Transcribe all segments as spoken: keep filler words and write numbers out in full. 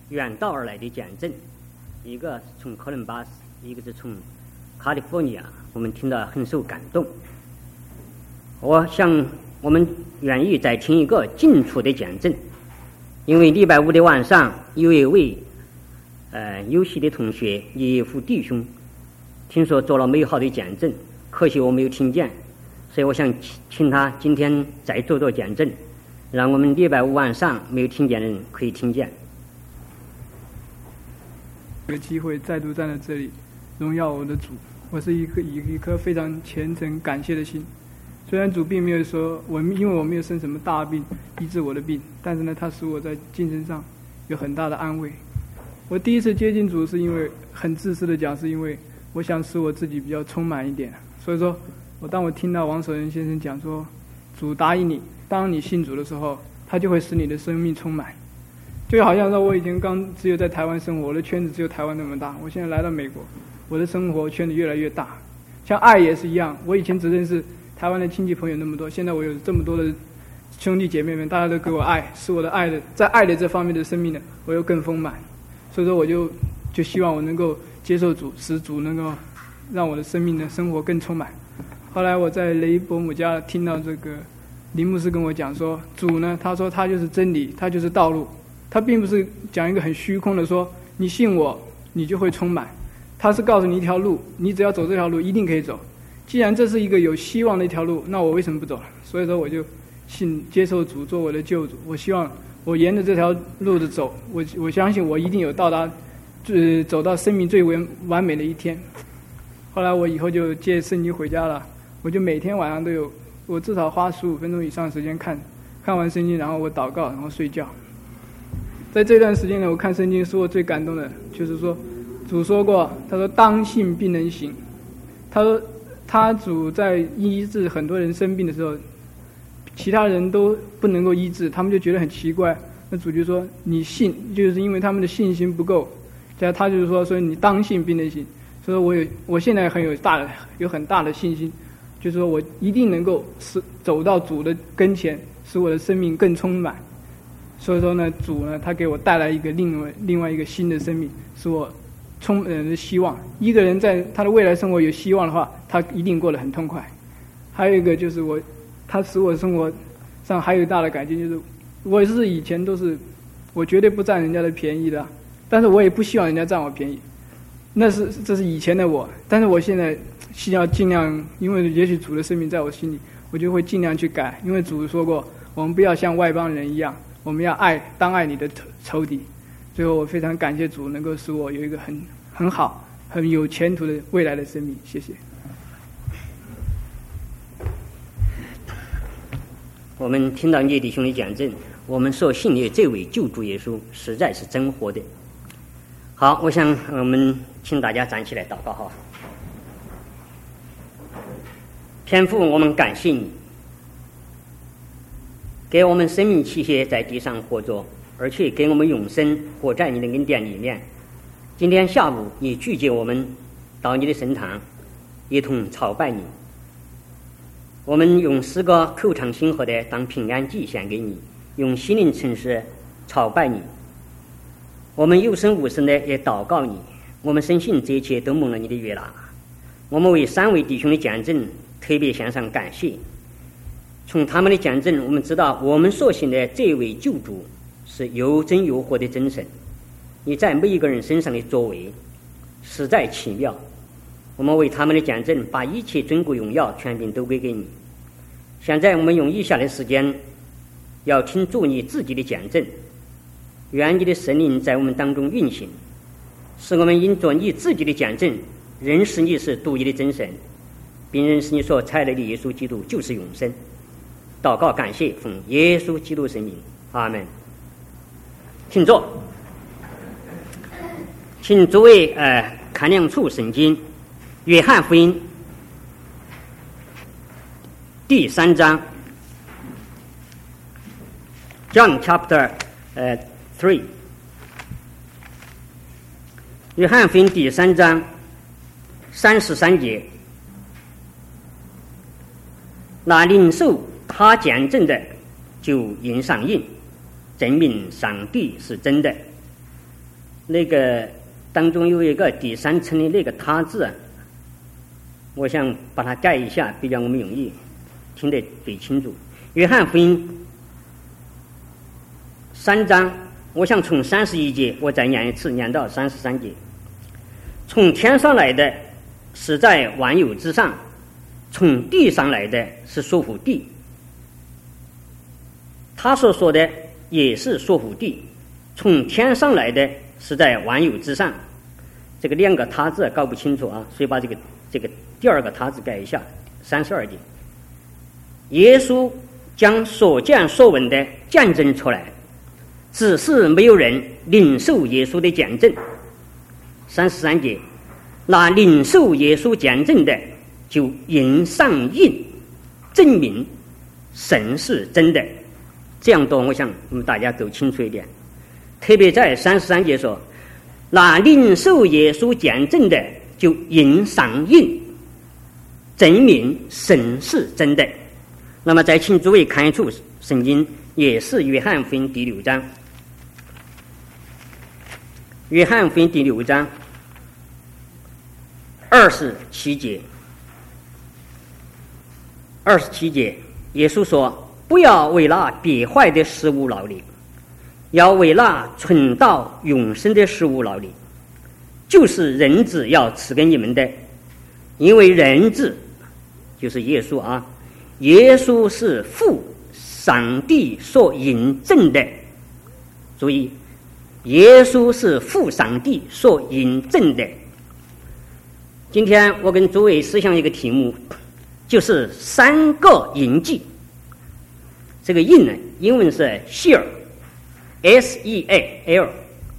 远道而来的见证，一个从哥伦巴斯，一个是从加利福尼亚，我们听到很受感动。我想我们愿意再听一个近处的见证，因为礼拜五的晚上有一位呃有戏的同学一副弟兄听说做了美好的见证，可惜我没有听见，所以我想请他今天再做做见证，让我们礼拜五晚上没有听见的人可以听见。 这个机会再度站在这里荣耀我的主，我是一颗以一颗非常虔诚感谢的心。虽然主并没有说我因为我没有生什么大病医治我的病，但是呢他使我在精神上有很大的安慰。我第一次接近主是因为很自私的讲，是因为我想使我自己比较充满一点，所以说我当我听到王守仁先生讲说主答应你，当你信主的时候他就会使你的生命充满，就好像说我以前刚只有在台湾生活，我的圈子只有台湾那么大，我现在来到美国，我的生活圈子越来越大。像爱也是一样，我以前只认识台湾的亲戚朋友那么多，现在我有这么多的兄弟姐妹们，大家都给我爱，使我的爱的在爱的这方面的生命呢我又更丰满。所以说我就就希望我能够接受主，使主能够让我的生命的生活更充满。后来我在雷伯姆家听到这个林牧师跟我讲说，主呢他说他就是真理，他就是道路，他并不是讲一个很虚空的说你信我你就会充满，他是告诉你一条路，你只要走这条路一定可以走。既然这是一个有希望的一条路，那我为什么不走？所以说我就信接受主做我的救主，我希望我沿着这条路的走，我我相信我一定有到达最走到生命最为完美的一天。后来我以后就借圣经回家了，我就每天晚上都有，我至少花十五分钟以上的时间看看完圣经，然后我祷告，然后睡觉。在这段时间呢，我看圣经是我最感动的，就是说主说过，他说当信必能行。他说他主在医治很多人生病的时候，其他人都不能够医治，他们就觉得很奇怪。那主就说你信，就是因为他们的信心不够。加他就是说，所以你当信必能行。所以说我有，我现在很有大的有很大的信心，就是说我一定能够使走到主的跟前，使我的生命更充满。所以说呢，主呢，他给我带来一个另外另外一个新的生命，使我充满了希望。一个人在他的未来生活有希望的话，他一定过得很痛快。还有一个就是我，他使我生活上还有大的改进，就是我是以前都是我绝对不占人家的便宜的，但是我也不希望人家占我便宜，那是这是以前的我。但是我现在需要尽量，因为也许主的生命在我心里，我就会尽量去改。因为主说过，我们不要像外邦人一样，我们要爱当爱你的仇敌。最后我非常感谢主能够使我有一个很很好很有前途的未来的生命。谢谢。 我们听到聂弟兄的讲证，我们所信的这位救主耶稣实在是真活的。好，我想我们请大家站起来祷告哈。天父，我们感谢你，给我们生命气息在地上活着，而且给我们永生活在你的恩典里面。今天下午你聚集我们到你的圣堂，一同朝拜你。我们用诗歌口唱心和的当平安祭献给你，用心灵诚实朝拜你。我们有声无声的也祷告你，我们深信这一切都蒙了你的悦纳。我们为三位弟兄的见证特别献上感谢。从他们的见证，我们知道我们所信的这位救主是又真又活的真神。你在每一个人身上的作为实在奇妙。我们为他们的见证把一切尊贵荣耀权柄都归给你。现在我们用以下的时间要听主你自己的见证，愿你的圣灵在我们当中运行，使我们因做你自己的见证认识你是独一的真神，并认识你所差来的耶稣基督就是永生。祷告感谢奉耶稣基督圣名，阿们。请坐。请诸位呃看两处圣经，约翰福音第三章 John chapter 呃 three， 约翰福音第三章三十三节，那领受他见证的就应上印，证明上帝是真的。 那个当中有一个第三层的那个他字啊，我想把它改一下，比较我们容易听得最清楚。约翰福音三章，我想从三十一节我再念一次，念到三十三节。从天上来的是在万有之上，从地上来的是属乎地。他所说的也是属乎地，从天上来的是在万有之上。这个两个他字搞不清楚啊，所以把这个这个第二个他字改一下。三十二节，耶稣将所见所闻的见证出来，只是没有人领受耶稣的见证。三十三节，那领受耶稣见证的就印上印，证明神是真的。这样多我想我们大家都清楚一点。特别在三十三节说，那领受耶稣见证的就印上印，证明神是真的。那么再请诸位看一处圣经，也是约翰福音第六章。约翰福音第六章二十七节，二十七节，耶稣说：“不要为那别坏的食物劳力，要为那存到永生的食物劳力，就是人子要赐给你们的。因为人子就是耶稣啊，耶稣是父上帝所印证的。注意，耶稣是父上帝所印证的。今天我跟诸位思想一个题目，就是三个印记。这个印呢，英文是 seal， S E A L。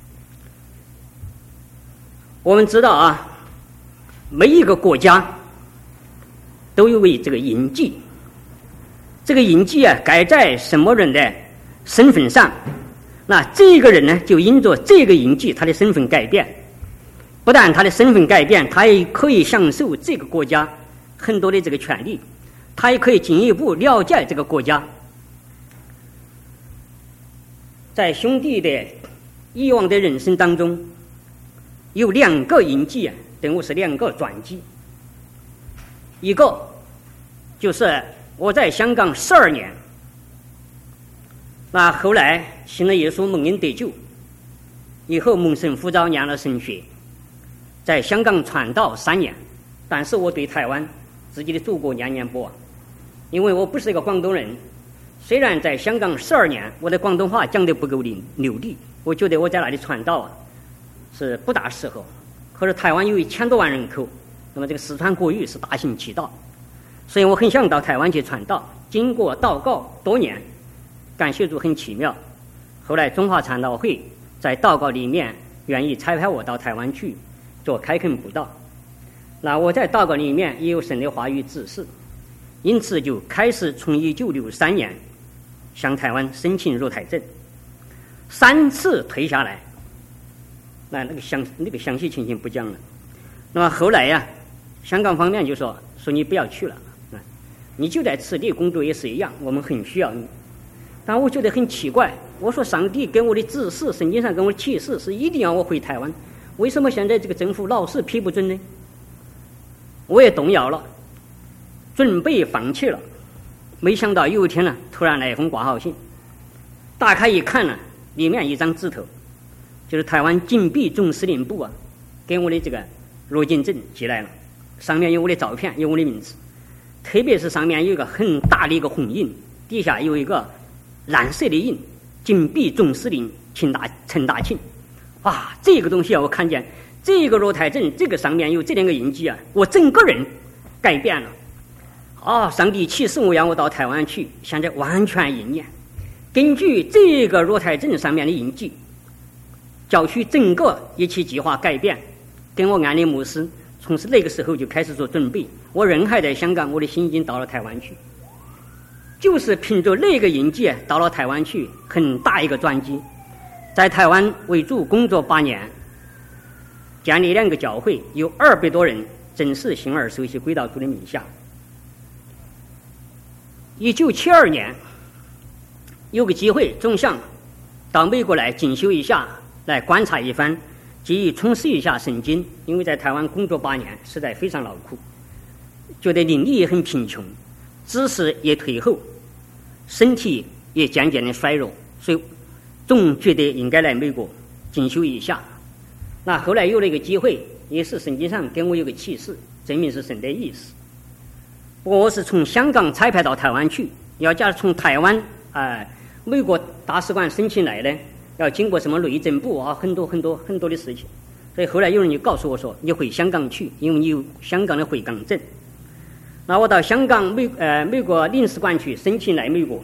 我们知道啊，每一个国家都有为这个印记。这个印记啊，盖在什么人的身份上，那这个人呢，就因着这个印记，他的身份改变。不但他的身份改变，他也可以享受这个国家很多的这个权利，他也可以进一步了解这个国家。在兄弟的以往的人生当中，有两个印记啊，等于是两个传记。一个就是我在香港十二年，那后来信了耶稣，蒙恩得救，以后蒙神呼召，念了神学，在香港传道三年。但是我对台湾自己的祖国念念不忘，因为我不是一个广东人。虽然在香港十二年，我的广东话讲得不够流利，我觉得我在那里传道啊是不大适合。可是台湾有一千多万人口，那么这个四川国语是大行其道，所以我很想到台湾去传道。经过祷告多年，感谢主很奇妙，后来中华传道会在祷告里面愿意差派我到台湾去做开垦布道。那我在祷告里面也有神的话语指示，因此就开始从一九六三年向台湾申请入台证，三次退下来。那那个详那个详细情形不讲了。那么后来呀、啊，香港方面就说说你不要去了，你就在此地工作也是一样，我们很需要你。但我觉得很奇怪，我说上帝给我的指示，圣经上给我的启示是一定要我回台湾，为什么现在这个政府老是批不准呢？我也动摇了，准备放弃了。没想到有一天呢，突然来一封挂号信，打开一看呢，里面一张纸头，就是台湾警备总司令部啊给我的这个入境证寄来了，上面有我的照片，有我的名字，特别是上面有一个很大的一个红印，底下有一个蓝色的印，警备总司令陈大陈大庆。啊，这个东西啊，我看见这个入台证，这个上面有这两个印记啊，我整个人改变了。啊，上帝启示我让我到台湾去，现在完全应验。根据这个入台证上面的印记，教区整个一期计划改变，跟我安利牧师从那个时候就开始做准备。我人还在香港，我的心已经到了台湾去，就是凭着那个印记到了台湾去，很大一个转机。在台湾为主工作八年，建立两个教会，有二百多人正式信而受洗归到主的名下。一九七二年，有个机会，总想到美国来进修一下，来观察一番急于充实一下圣经，因为在台湾工作八年，实在非常劳苦，觉得灵力也很贫穷，知识也退后，身体也渐渐的衰弱，所以总觉得应该来美国进修一下。那后来有了一个机会，也是圣经上给我有个启示，证明是神的意思。不过我是从香港差派到台湾去，要假如从台湾啊、呃、美国大使馆申请来呢，要经过什么内政部啊，很多很多很多的事情。所以后来有人就告诉我说，你回香港去，因为你有香港的回港证。那我到香港美呃美国领事馆去申请来美国。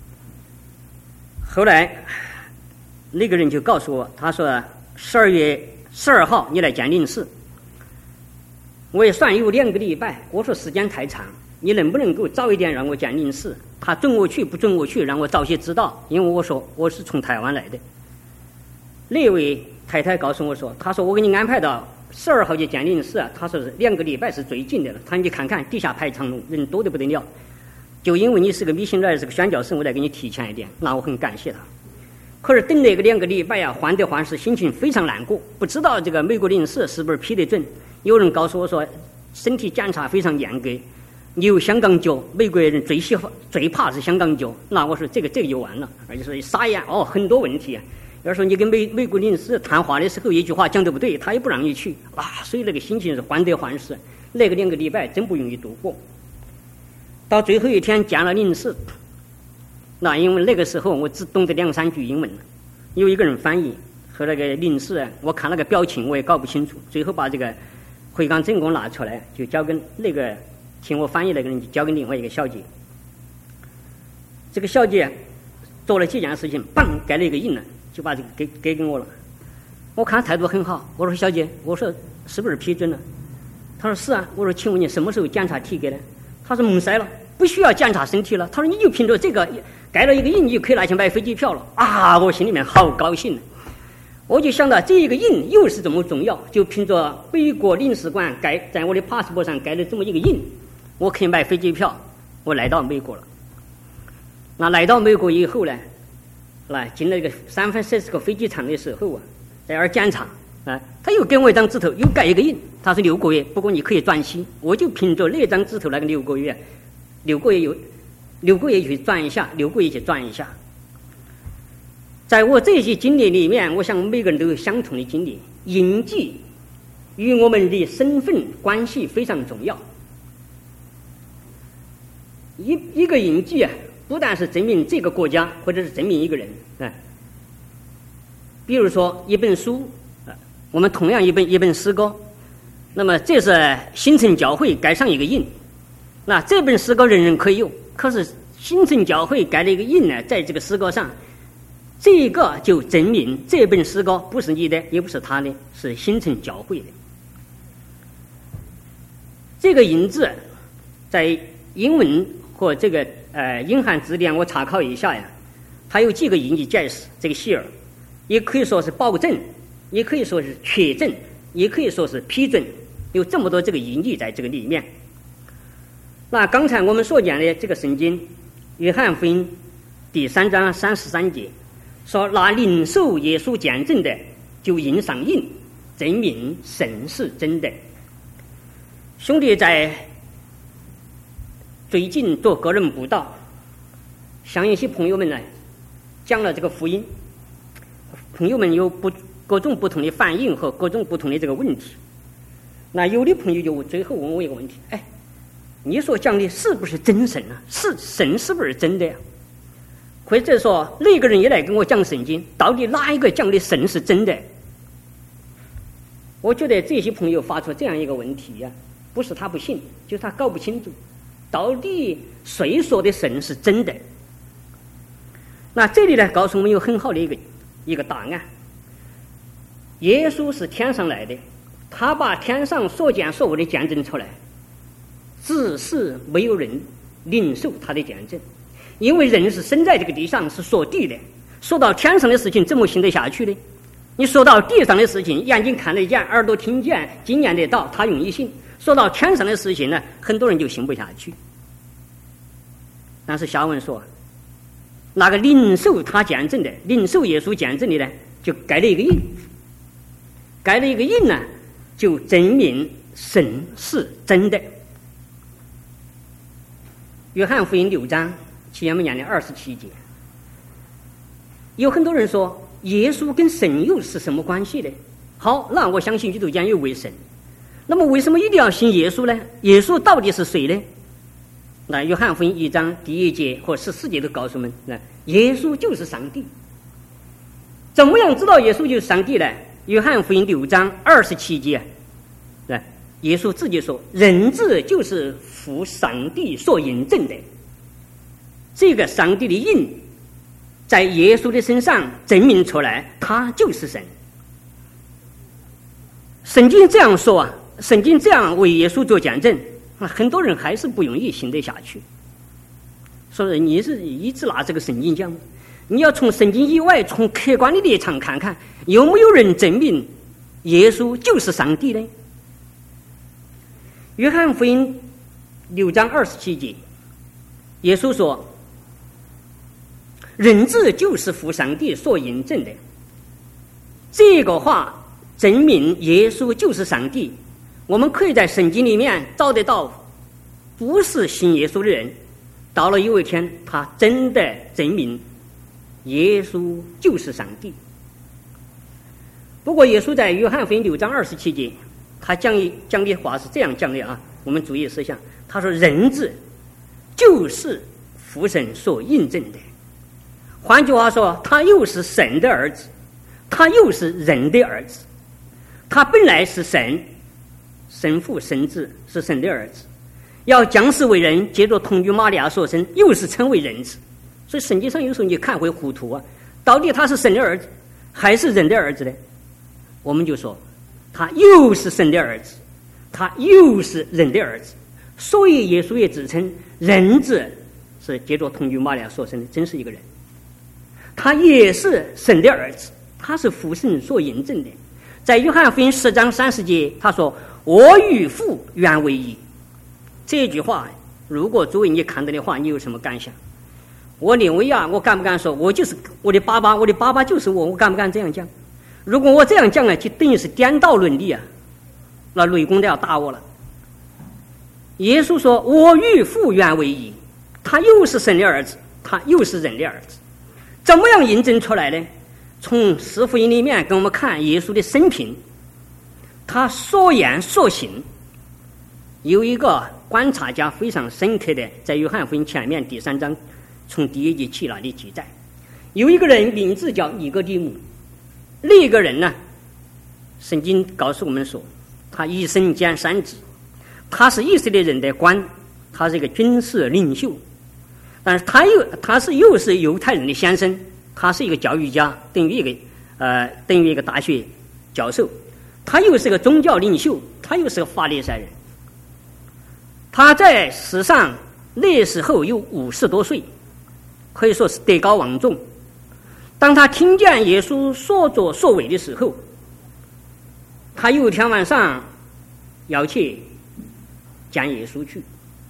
后来那个人就告诉我，他说十二月十二号你来见领事。我也算有两个礼拜，我说时间太长，你能不能够早一点让我见领事？他准我去不准我去，让我早些知道，因为我说我是从台湾来的。那位太太告诉我说，她说我给你安排到十二号去见领事啊，她说是两个礼拜是最近的了，她你看看底下排长龙，人多得不得了。就因为你是个密信来是个宣教士，我再给你提前一点，那我很感谢他。可是等那个两个礼拜呀、啊，患得患失，心情非常难过，不知道这个美国领事是不是批得准。有人告诉我说，身体检查非常严格，你有香港脚，美国人最喜欢最怕是香港脚。那我说这个这个就完了，而且说撒眼哦，很多问题啊。要说你跟美美国领事谈话的时候，一句话讲得不对，他也不让你去啊，所以那个心情是患得患失。那个两个礼拜真不容易度过。到最后一天见了领事，那因为那个时候我只懂得两三句英文，有一个人翻译和那个领事，我看那个表情我也搞不清楚，最后把这个回港证给我拿出来，就交给那个请我翻译那个人，就交给另外一个小姐。这个小姐做了几件事情，砰盖了一个印了，就把这个给给给我了。我看态度很好，我说小姐，我说是不是批准了？她说是啊。我说请问你什么时候检查体格呢？她说蒙塞了，不需要检查身体了。她说你就凭着这个盖了一个印，你就可以拿去买飞机票了啊！我心里面好高兴。我就想到这一个印又是这么重要，就凭着美国领事馆盖在我的 passport 上盖了这么一个印，我可以买飞机票，我来到美国了。那来到美国以后呢，来进了一个三藩市个飞机场的时候啊，在那儿检查啊，他又给我一张纸头，又盖一个印，他说六个月，不过你可以转息。我就凭着那张纸头那个六个月，六个月有六个月去转一下，六个月去转一下。在我这些经历里面，我想每个人都有相同的经历。印记与我们的身份关系非常重要。一一个印记啊，不但是证明这个国家，或者是证明一个人啊。比如说一本书啊，我们同样一本一本诗歌，那么这是新城教会盖上一个印，那这本诗歌人人可以用，可是新城教会盖了一个印呢，在这个诗歌上。这个就证明这本诗歌不是你的，也不是他的，是新城教会的。这个印字在英文和这个呃英汉字典我查考一下呀，它有几个意义解释。这个 seal 也可以说是保证，也可以说是确证，也可以说是批准，有这么多这个意义在这个里面。那刚才我们所讲的这个圣经约翰福音第三章三十三节说，那领受耶稣见证的就印上印，证明神是真的。兄弟在最近做个人布道，向一些朋友们呢讲了这个福音，朋友们有不各种不同的反应和各种不同的这个问题。那有的朋友就最后问我一个问题，哎，你所讲的是不是真神啊？是神是不是真的呀？或者说那个人也来跟我讲圣经，到底哪一个讲的神是真的？我觉得这些朋友发出这样一个问题呀、啊，不是他不信，就是他搞不清楚到底谁说的神是真的。那这里呢告诉我们有很好的一个一个答案，耶稣是天上来的，他把天上所见所闻的见证出来，只是没有人领受他的见证。因为人是生在这个地上是说地的，说到天上的事情怎么行得下去呢？你说到地上的事情，眼睛看得见，耳朵听见，经验得到，他容易信。说到天上的事情呢，很多人就信不下去。但是下文说，那个领受他见证的，领受耶稣见证的呢，就盖了一个印。 盖了一个印呢，就证明神是真的。约翰福音六章前面讲的二十七节，有很多人说耶稣跟神又是什么关系呢？好，那我相信基督教有为神，那么为什么一定要信耶稣呢？耶稣到底是谁呢？那约翰福音一章第一节和十四节都告诉我们，那耶稣就是上帝。怎么样知道耶稣就是上帝呢？约翰福音六章二十七节，对，耶稣自己说，人子就是父上帝所印证的。这个上帝的印在耶稣的身上证明出来，他就是神。圣经这样说啊，圣经这样为耶稣做见证，很多人还是不容易信得下去。所以你是一直拿这个圣经讲，你要从圣经以外，从客观的立场看看，有没有人证明耶稣就是上帝呢？约翰福音六章二十七节，耶稣说，人子就是父上帝所印证的。这个话证明耶稣就是上帝。我们可以在圣经里面找得到不是信耶稣的人，到了有一天他真的证明耶稣就是上帝。不过耶稣在约翰福音六章二十七节，他讲讲的话是这样讲的啊，我们注意思想。他说，人子就是父神所印证的。换句话说，他又是神的儿子，他又是人的儿子。他本来是神，神父神子，是神的儿子，要降世为人，接着同于玛利亚所生，又是称为人子。所以圣经上有时候你看会糊涂啊，到底他是神的儿子还是人的儿子呢？我们就说他又是神的儿子，他又是人的儿子。所以耶稣也自称人子是接着同于玛利亚所生的，真是一个人。他也是神的儿子，他是父神所印证的。在约翰福音十章三十节，他说，我与父原为一。这句话如果作为你看到的话，你有什么感想？我认为啊，我敢不敢说我就是我的爸爸，我的爸爸就是我，我敢不敢这样讲？如果我这样讲呢，就等于是颠倒伦理啊，那雷公都要打我了。耶稣说，我与父原为一，他又是神的儿子，他又是人的儿子。怎么样印证出来呢？从四福音里面跟我们看耶稣的生平，他所言所行，有一个观察家非常深刻的，在约翰福音前面第三章从第一节起那里记载，有一个人名字叫尼哥底母，另一个人呢，圣经告诉我们说，他一生兼三职，他是以色列人的官，他是一个军事领袖，但是他又他是又是犹太人的先生，他是一个教育家，等于一个呃等于一个大学教授，他又是个宗教领袖，他又是个法利赛人。他在世上那时候有五十多岁，可以说是德高望重。当他听见耶稣所作所为的时候，他有一天晚上要去见耶稣去。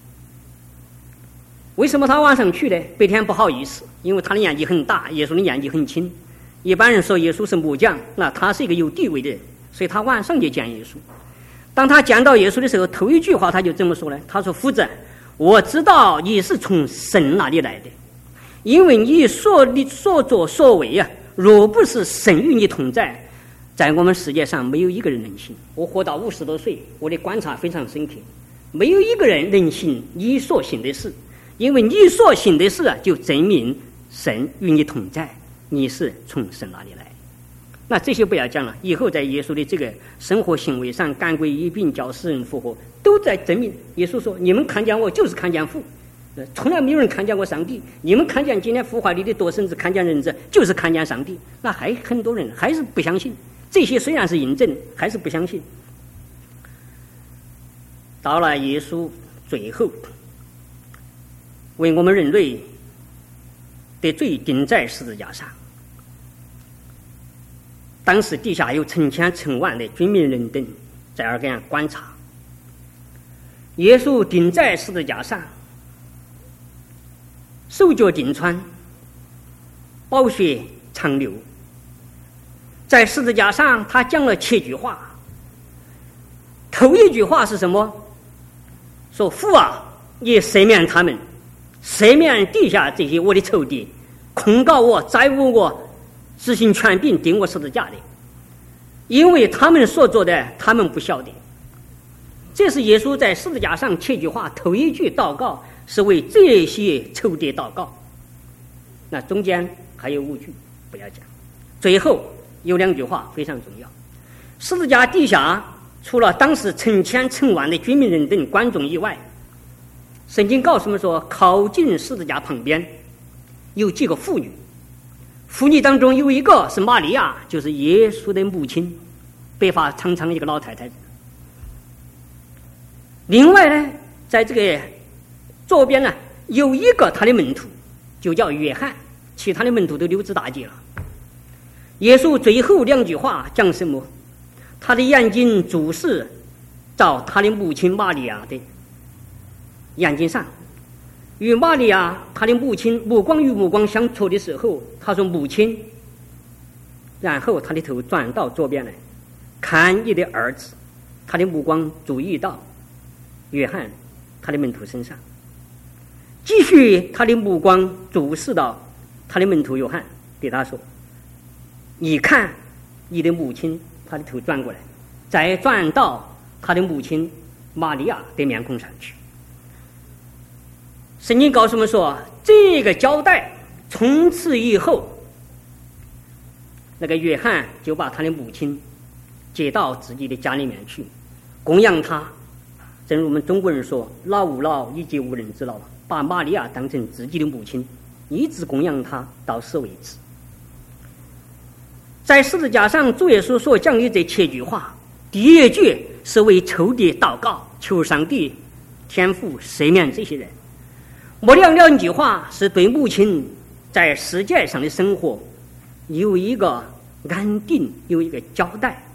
为什么他晚上去呢？白天不好意思，因为他的年纪很大，耶稣的年纪很轻。一般人说耶稣是木匠，那他是一个有地位的人，所以他晚上就见耶稣。当他见到耶稣的时候，头一句话他就这么说了，他说，夫子，我知道你是从神那里来的，因为你所你所作所为啊，若不是神与你同在，在我们世界上没有一个人能信。我活到五十多岁，我的观察非常深刻，没有一个人能信你所信的事，因为你所信的事啊，就证明神与你同在，你是从神那里来。那这些不要讲了，以后在耶稣的这个生活行为上，赶鬼医病，叫死人复活，都在证明耶稣说，你们看见我就是看见父，从来没有人看见过上帝，你们看见今天孵化里的多生子，看见人子，就是看见上帝。那还很多人还是不相信，这些虽然是印证，还是不相信。到了耶稣最后为我们人类的罪钉在十字架上，当时底下有成千成万的军民人等在那儿观察。耶稣钉在十字架上，手脚钉穿，宝血长流， 在十字架上他讲了七句话。头一句话是什么？说父啊，你赦免他们，赦免地下这些我的仇敌，控告我、债务我、执行权柄钉我十字架的，因为他们所做的他们不晓得。这是耶稣在十字架上七句话头一句祷告，是为这些仇敌祷告。那中间还有五句不要讲，最后有两句话非常重要。十字架底下除了当时成千成万的军民人等观众以外，圣经告诉我们说，靠近十字架旁边有几个妇女，妇女当中有一个是玛利亚，就是耶稣的母亲，白发苍苍一个老太太。另外呢，在这个左边呢有一个他的门徒，就叫约翰，其他的门徒都溜之大吉了。耶稣最后两句话讲什么？他的眼睛注视到他的母亲玛利亚的眼睛上，与玛利亚他的母亲目光与目光相戳的时候，他说母亲，然后他的头转到左边来看你的儿子，他的目光注意到约翰他的门徒身上，继续他的目光注视到他的门徒约翰，对他说，你看你的母亲，他的头转过来，再转到他的母亲玛利亚的面孔上去。圣经告诉我们说，这个交代从此以后，那个约翰就把他的母亲接到自己的家里面去供养他。正如我们中国人说，老吾老以及无人之老，把玛利亚当成自己的母亲，一直供养他到死为止。在十字架上主耶稣所讲的这七句话，第一句是为仇敌祷告，求上帝天父赦免这些人。末了两句话是对母亲在世界上的生活有一个安定，有一个交代。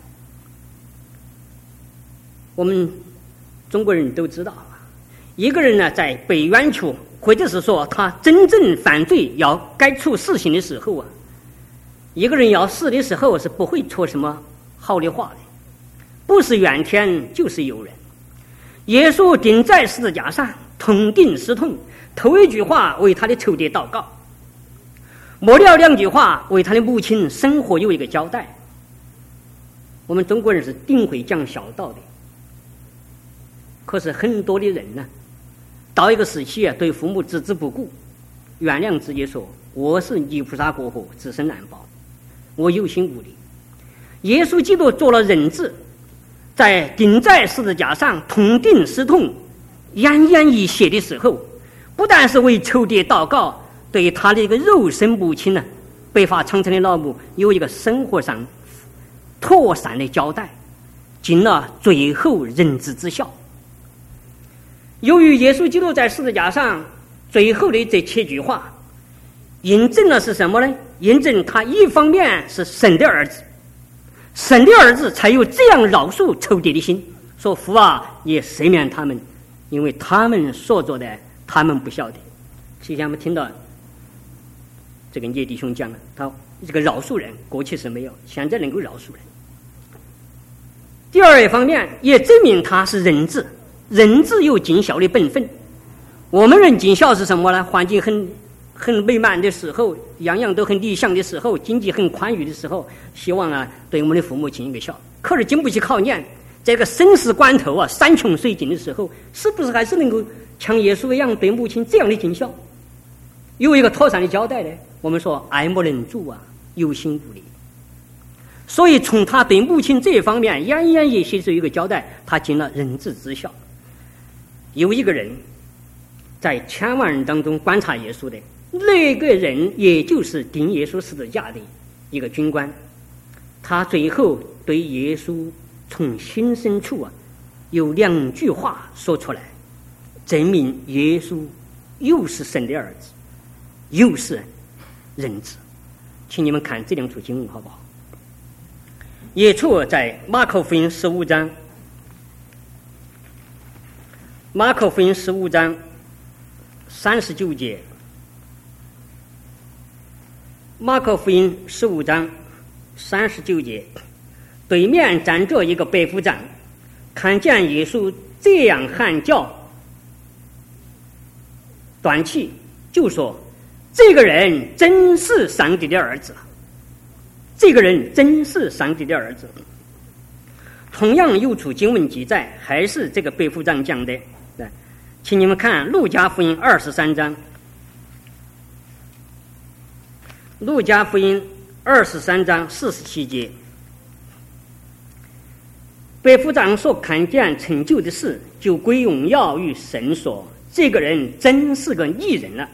我们中国人都知道，一个人呢在被冤屈，或者是说他真正犯罪要该处死刑的时候啊，一个人要死的时候是不会说什么好的话的，不是怨天就是尤人。耶稣钉在十字架上，痛定思痛，头一句话为他的仇敌祷告，末了两句话为他的母亲生活有一个交代。我们中国人是顶会讲孝道的，可是很多的人呢，到一个时期啊，对父母置之不顾，原谅自己说，我是泥菩萨过河，自身难保，我有心无力。耶稣基督做了人子，在钉在十字架上痛定思痛、奄奄一息的时候，不但是为仇敌祷告，对他的一个肉身母亲呢，白发苍苍的老母有一个生活上妥善的交代，尽了最后人子之孝。由于耶稣基督在十字架上最后的这七句话，印证了是什么呢？印证他一方面是神的儿子，神的儿子才有这样饶恕仇敌的心，说父啊，也赦免他们，因为他们所做的他们不晓得。之前我们听到这个聂弟兄讲了，他这个饶恕人过去是没有，现在能够饶恕人。第二一方面也证明他是人子，人子有尽孝的本分。我们人尽孝是什么呢？环境很很美满的时候，样样都很理想的时候，经济很宽裕的时候，希望啊对我们的父母尽一个孝。可是经不起考验，这个生死关头啊，山穷水尽的时候，是不是还是能够像耶稣一样对母亲这样的尽孝，有一个妥善的交代呢？我们说爱莫能助啊，有心无力。所以从他对母亲这一方面奄奄一息是有一个交代，他尽了人子之孝。有一个人在千万人当中观察耶稣的，那个人也就是钉耶稣十字架的一个军官，他最后对耶稣从心深处啊有两句话说出来，证明耶稣又是神的儿子，又是人子。请你们看这两处经文好不好？耶稣在马可福音十五章，马可福音十五章三十九节，马可福音十五章三十九节，对面站着一个百夫长，看见耶稣这样喊叫，断气，就说：“这个人真是上帝的儿子。”这个人真是上帝的儿子。同样有处经文记载，还是这个百夫长讲的。请你们看路加福音二十三章，路加福音二十三章四十七节，百夫长所看见成就的事，就归荣耀于神说：“这个人真是个义人了。”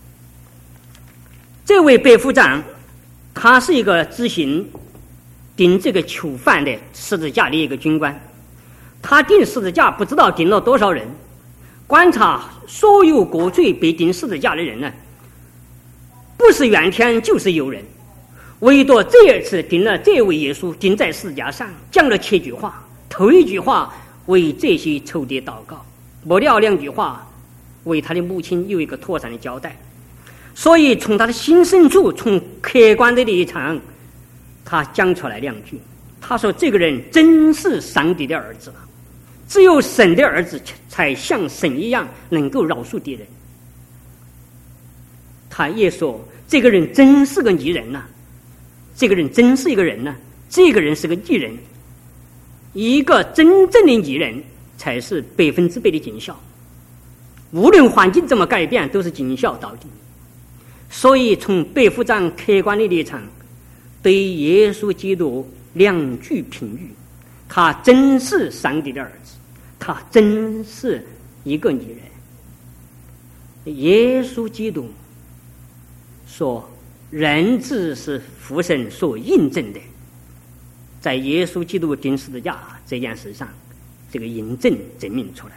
这位百夫长，他是一个执行钉这个囚犯的十字架的一个军官，他钉十字架不知道钉了多少人。观察所有过罪被钉十字架的人呢，不是怨天就是尤人，唯独这一次钉了这位耶稣钉在十字架上，讲了七句话，头一句话为这些仇敌祷告，末了两句话为他的母亲有一个妥善的交代。所以从他的心深处，从客观的立场，他讲出来两句，他说：“这个人真是上帝的儿子了。”只有神的儿子才像神一样能够饶恕敌人。他也说：“这个人真是个义人呐、啊，这个人真是一个人呐、啊，这个人是个义人。一个真正的义人才是百分之百的尽孝，无论环境怎么改变，都是尽孝到底。”所以从百夫长客观的立场，对耶稣基督两句评语：他真是上帝的儿子，他真是一个义人。耶稣基督说，人子是父神所印证的，在耶稣基督钉十字架这件事上，这个印证证明出来。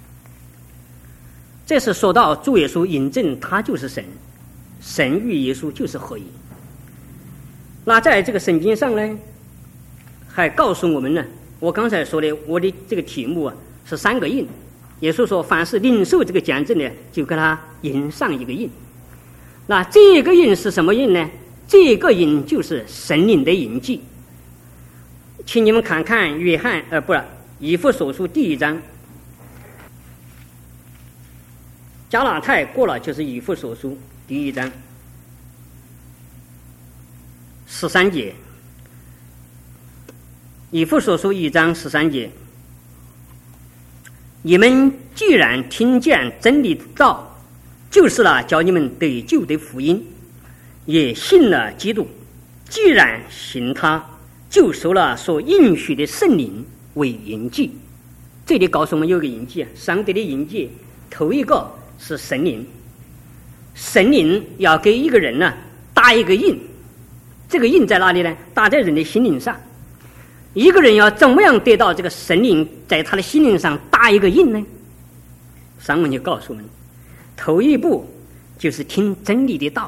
这是说到主耶稣印证他就是神，神与耶稣就是合一。那在这个圣经上呢，还告诉我们呢，我刚才说的我的这个题目啊是三个印。耶稣说，凡是领受这个见证的，就给他印上一个印。那这个印是什么印呢？这个印就是圣灵的印记。请你们看看约翰呃不是以弗所书第一章，加拉太过了就是以弗所书第一章十三节。以弗所书一章十三节，你们既然听见真理的道，就是了叫你们得救的福音，也信了基督，既然信他，就受了所应许的圣灵为印记。这里告诉我们有个印记啊，上帝的印记，头一个是圣灵，圣灵要给一个人呢打一个印，这个印在哪里呢？打在人的心灵上。一个人要怎么样得到这个圣灵在他的心灵上打一个印呢？上文就告诉我们，头一步就是听真理的道。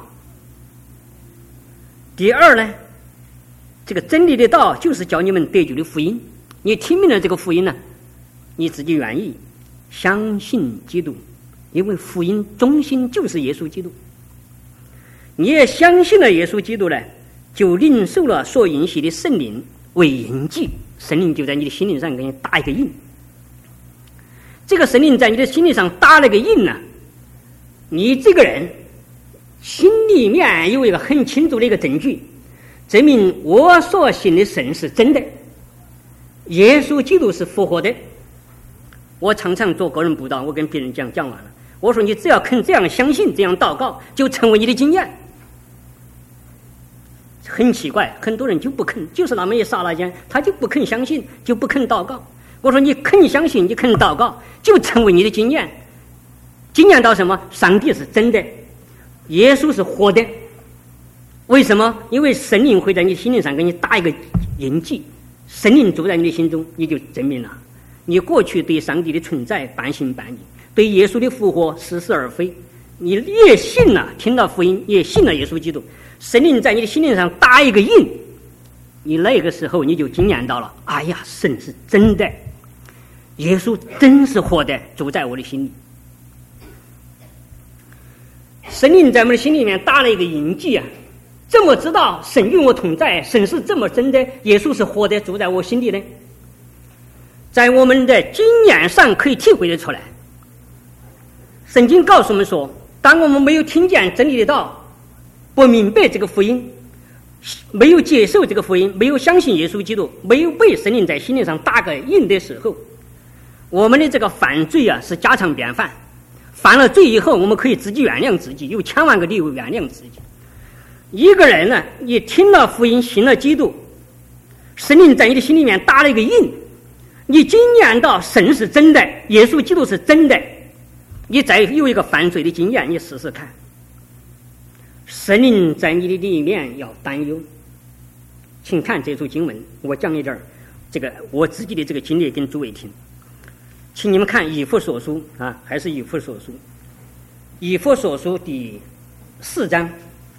第二呢，这个真理的道就是叫你们得救的福音。你听明了这个福音呢，你自己愿意相信基督，因为福音中心就是耶稣基督。你也相信了耶稣基督呢，就领受了所应许的圣灵为印记，圣灵就在你的心灵上给你打一个印。这个圣灵在你的心灵上打了个印呢，你这个人心里面有一个很清楚的一个证据，证明我所信的神是真的，耶稣基督是复活的。我常常做个人布道，我跟别人讲讲完了，我说你只要肯这样相信，这样祷告，就成为你的经验。很奇怪，很多人就不肯，就是那么一刹那间，他就不肯相信，就不肯祷告。我说你肯相信，你肯祷告，就成为你的经验。经验到什么？上帝是真的，耶稣是活的。为什么？因为圣灵会在你心灵上给你打一个印记，圣灵住在你的心中，你就证明了你过去对上帝的存在半信半疑，对耶稣的复活似是而非。你也信了，听到福音，也信了耶稣基督，圣灵在你的心灵上打一个印，你那个时候你就经验到了，哎呀，神是真的，耶稣真是活的，住在我的心里。圣灵在我们的心里面打了一个印记啊， 怎么知道神与我同在，神是这么真的，耶稣是活的住在我心里呢？在我们的经验上可以体会得出来。圣经告诉我们说，当我们没有听见真理的道，不明白这个福音，没有接受这个福音，没有相信耶稣基督，没有被圣灵在心灵上打个印的时候，我们的这个犯罪啊是家常便饭。犯了罪以后，我们可以自己原谅自己，有千万个理由原谅自己。一个人呢，你听了福音，信了基督，圣灵在你的心里面打了一个印，你经验到神是真的，耶稣基督是真的，你再有一个犯罪的经验，你试试看，圣灵在你的里面要担忧。请看这处经文，我讲一点儿这个我自己的这个经历跟诸位听。请你们看以弗所书啊，还是以弗所书，以弗所书第四章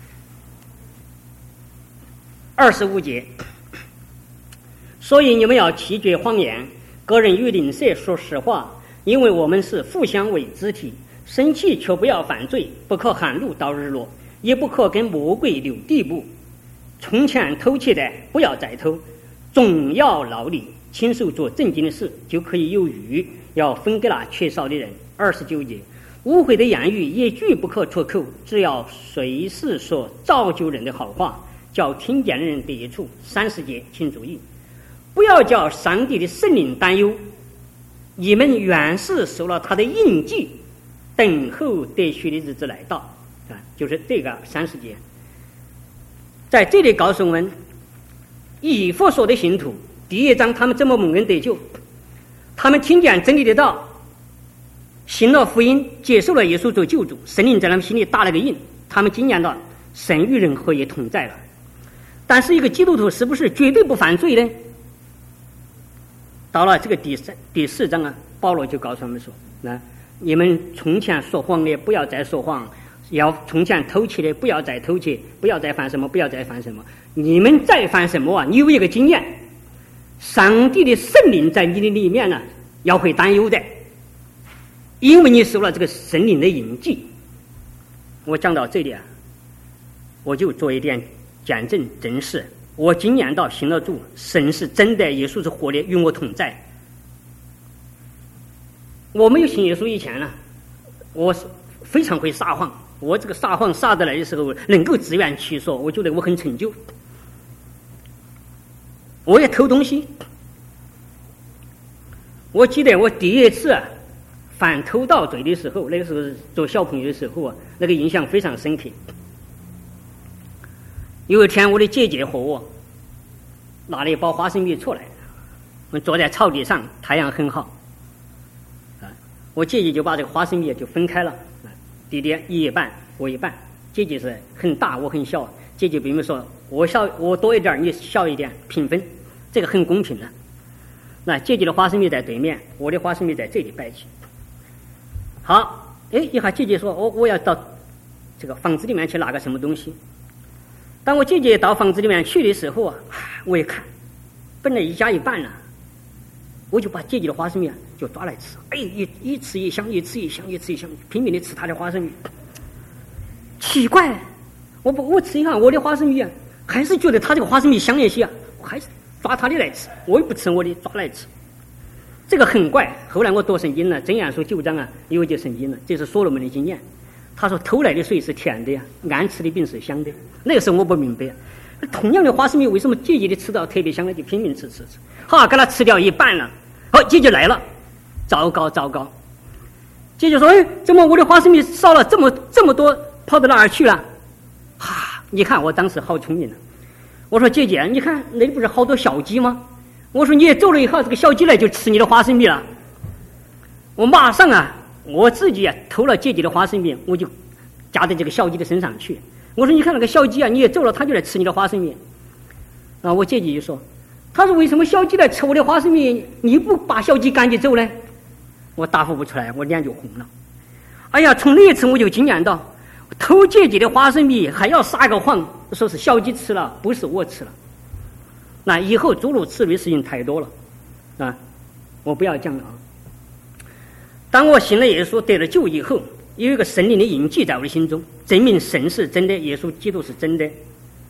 二十五节。所以你们要弃绝谎言，个人与邻舍说实话，因为我们是互相为肢体。生气却不要犯罪，不可含怒到日落，也不可跟魔鬼留地步。从前偷窃的不要再偷，总要劳力亲手做正经的事，就可以有余，要分给那缺少的人。二十九节，污秽的言语一句不可出口，只要随时说造就人的好话，叫听见的人得益处。三十节，请注意，不要叫上帝的圣灵担忧，你们原是受了他的印记，等候得许的日子来到啊，就是这个三十节。在这里告诉我们，以弗所的信徒第一章他们怎么蒙恩得救，他们听见真理的道，信了福音，接受了耶稣做救主，圣灵在他们心里打了个印，他们经验到神与人合一同在了。但是一个基督徒是不是绝对不犯罪呢？到了这个第三第四章啊，保罗就告诉我们说，那你们从前说谎的不要再说谎，要从前偷窃的不要再偷窃，不要再犯什么，不要再犯什么。你们再犯什么啊？你有一个经验，上帝的圣灵在你的里面呢，要会担忧的，因为你受了这个圣灵的印记。我讲到这里啊，我就做一点见证真实。我经验到信了主，神是真的，耶稣是活的，与我同在。我没有信耶稣以前呢，我是非常会撒谎，我这个撒谎撒得来的时候能够自圆其说，我觉得我很成就。我也偷东西，我记得我第一次犯偷盗罪的时候，那个时候做小朋友的时候啊，那个印象非常深刻。有一天我的姐姐和我拿了一包花生米出来，我们坐在草地上，太阳很好啊，我姐姐就把这个花生米就分开了，弟弟一半我一半，姐姐是很大我很小，姐姐并没有说我小我多一点你小一点，平分，这个很公平的。那姐姐的花生米在对面，我的花生米在这里摆起。好，哎，一下姐姐说我我要到这个房子里面去拿个什么东西。当我姐姐到房子里面去的时候啊，我一看，本来一家一半了，我就把姐姐的花生米啊就抓来吃，哎，一一吃一香，一吃一香，一吃一香，拼命的吃她的花生米。奇怪，我不我吃一下我的花生米啊，还是觉得她这个花生米香一些啊，我还是抓她的来吃，我也不吃我的，抓来吃。这个很怪。后来我读圣经了，箴言书九章啊有一节圣经了，这是所罗门的经验。他说偷来的水是甜的呀，暗吃的饼是香的。那个时候我不明白，同样的花生米为什么姐姐的吃到特别香呢？就拼命吃吃吃，好，给他吃掉一半了。好，姐姐来了，糟糕糟糕！姐姐说：“哎，怎么我的花生米少了这么这么多，跑到哪儿去了？”哈，你看我当时好聪明啊！我说姐姐，你看那里不是好多小鸡吗？我说你也走了以后，这个小鸡来就吃你的花生米了。我马上啊。我自己啊偷了姐姐的花生米，我就夹在这个小鸡的身上去。我说：“你看那个小鸡啊，你也走了，它就来吃你的花生米。”啊，我姐姐就说：“他说为什么小鸡来吃我的花生米，你不把小鸡赶紧走呢？”我答复不出来，我脸就红了。哎呀，从那一次我就经验到，偷姐姐的花生米还要撒个谎，说是小鸡吃了，不是我吃了。那以后诸如此类事情太多了啊，我不要讲了啊。当我信了耶稣得了救以后，有一个圣灵的印记在我的心中，证明神是真的，耶稣基督是真的。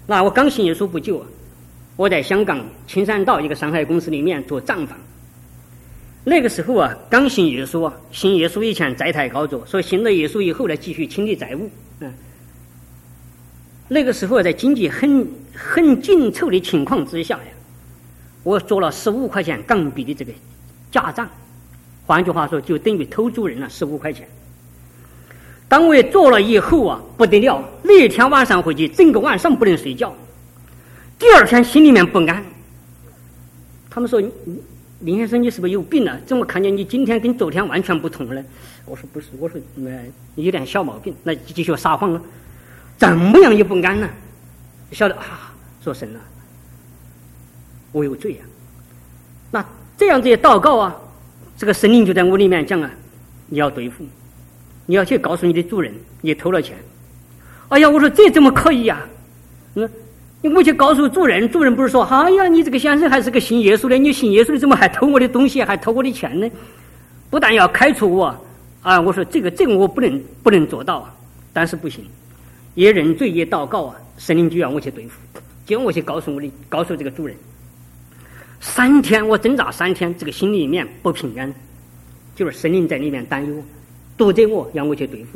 那我刚信耶稣不久啊，我在香港青山道一个上海公司里面做账房。那个时候啊，刚信耶稣啊，信耶稣以前债台高筑，所以信了耶稣以后呢，继续清理债务。嗯，那个时候在经济很很紧凑的情况之下呀，我做了十五块钱港币的这个假账，换句话说，就等于偷主人了十五块钱。当我做了以后啊，不得了，那一天晚上回去，整个晚上不能睡觉，第二天心里面不安。他们说：“林先生，你是不是有病了？怎么看见你今天跟昨天完全不同了？”我说：“不是，我说呃有点小毛病。”那继续撒谎了，怎么样也不安呢？晓得啊，说神啊，我有罪啊。那这样子也祷告啊，这个神灵就在我里面讲啊，你要对付，你要去告诉你的主人，你偷了钱。哎呀，我说这怎么可以呀？嗯。我去告诉主人，主人不是说：“哎呀，你这个先生还是个信耶稣的，你信耶稣的怎么还偷我的东西，还偷我的钱呢？不但要开除我啊！”我说：“这个这个我不能不能做到啊，但是不行，也认罪也祷告啊，神灵就要我去对付，就要我去告诉我的告诉这个主人。三天我挣扎三天，这个心里面不平安，就是神灵在里面担忧，督责我，让我去对付。”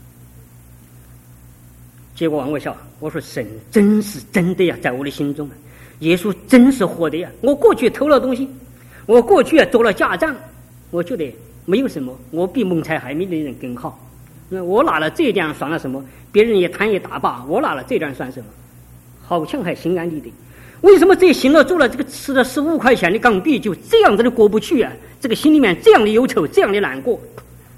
结果我想，我说神真是真的呀，在我的心中，耶稣真是活的呀。我过去偷了东西，我过去做了假账，我觉得没有什么，我比谋财害命的人更好。我拿了这一点算了什么？别人也贪一大把，我拿了这点算什么？好像还心安理得。为什么这信了主了，这个吃了十五块钱的港币就这样子的过不去啊？这个心里面这样的忧愁，这样的难过。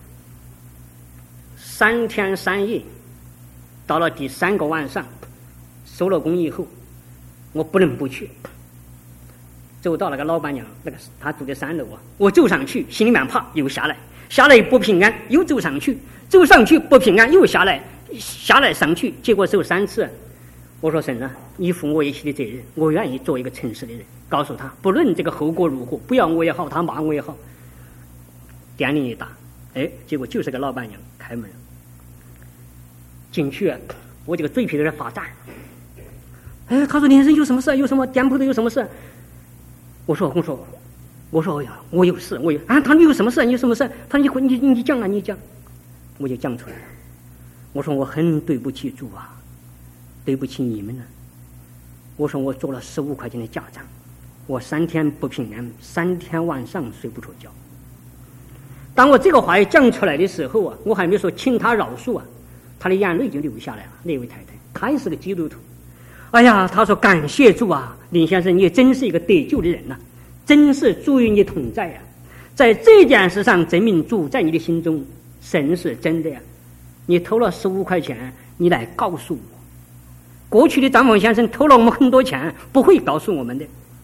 三天三夜。到了第三个晚上，收了工以后，我不能不去。走到那个老板娘那个他住的三楼啊，我走上去，心里面怕，又下来，下来不平安，又走上去，走上去不平安，又下来，下来上去，结果走三次。我说神啊，你负我一切的责任，我愿意做一个诚实的人，告诉他，不论这个后果如何，不要我也好，他骂我也好。电铃一打，哎，结果就是个老板娘开门。进去，我这个嘴皮有点发颤。哎，他说：“林先生有什么事？有什么店铺的有什么事？”我说：“我说，我说呀，我有事，我有啊。”他说：“你有什么事？你有什么事？”他说：“你你你讲啊，你讲。”我就讲出来了。我说：“我很对不起主啊，对不起你们呢。”我说：“我做了十五块钱的假账，我三天不平安，三天晚上睡不着觉。”当我这个话一讲出来的时候啊，我还没说请他饶恕啊。他的眼泪就流下来了。那位太太，她也是个基督徒。哎呀，他说：“感谢主啊，林先生，你真是一个得救的人呐、啊，真是主与你同在呀、啊。在这件事上证明主在你的心中，神是真的呀。你偷了十五块钱，你来告诉我。过去的张凤先生偷了我们很多钱，不会告诉我们的。”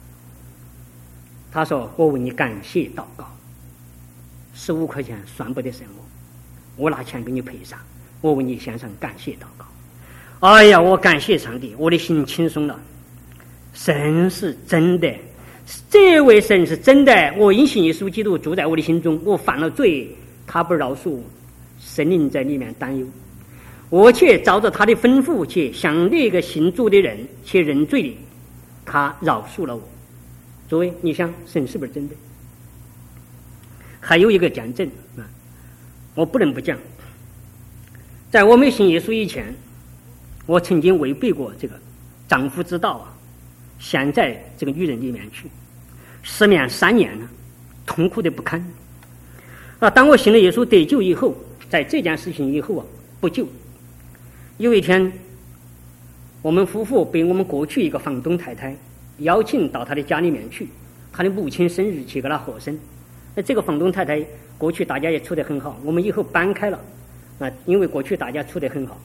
他说：“我为你感谢祷告，十五块钱算不得什么，我拿钱给你赔上。我为你献上感谢祷告。”哎呀，我感谢上帝，我的心轻松了。神是真的，这位神是真的。我因信耶稣基督住在我的心中，我犯了罪，他不饶恕我，神灵在里面担忧。我却照着他的吩咐去向那个信主的人去认罪的，他饶恕了我。诸位，你想神是不是真的？还有一个见证啊，我不能不讲。在我没信耶稣以前，我曾经违背过这个丈夫之道啊，陷在这个女人里面去，失眠三年了，痛苦的不堪。啊，当我信了耶稣得救以后，在这件事情以后啊，不久，有一天，我们夫妇被我们过去一个房东太太邀请到她的家里面去，她的母亲生日去给她贺生。那这个房东太太过去大家也处得很好，我们以后搬开了。啊，因为过去大家处得很好，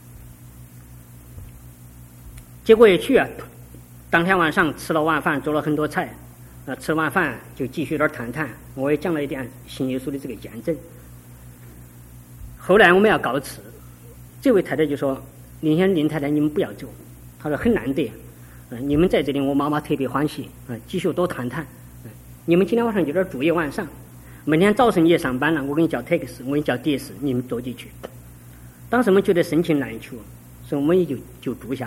结果也去啊。当天晚上吃了晚饭，做了很多菜，啊，吃完饭就继续点谈谈。我也讲了一点信耶稣的这个见证。后来我们要告辞，这位太太就说：“林先生、林太太，你们不要走。”她说：“很难得，嗯、呃，你们在这里，我妈妈特别欢喜，啊、呃，继续多谈谈。嗯、呃，你们今天晚上就这儿住一晚上。”明天早晨你也上班了，我给你叫 taxi， 我给你叫的士，你们坐进去。当时我们觉得深情难求，所以我们也就就住下来。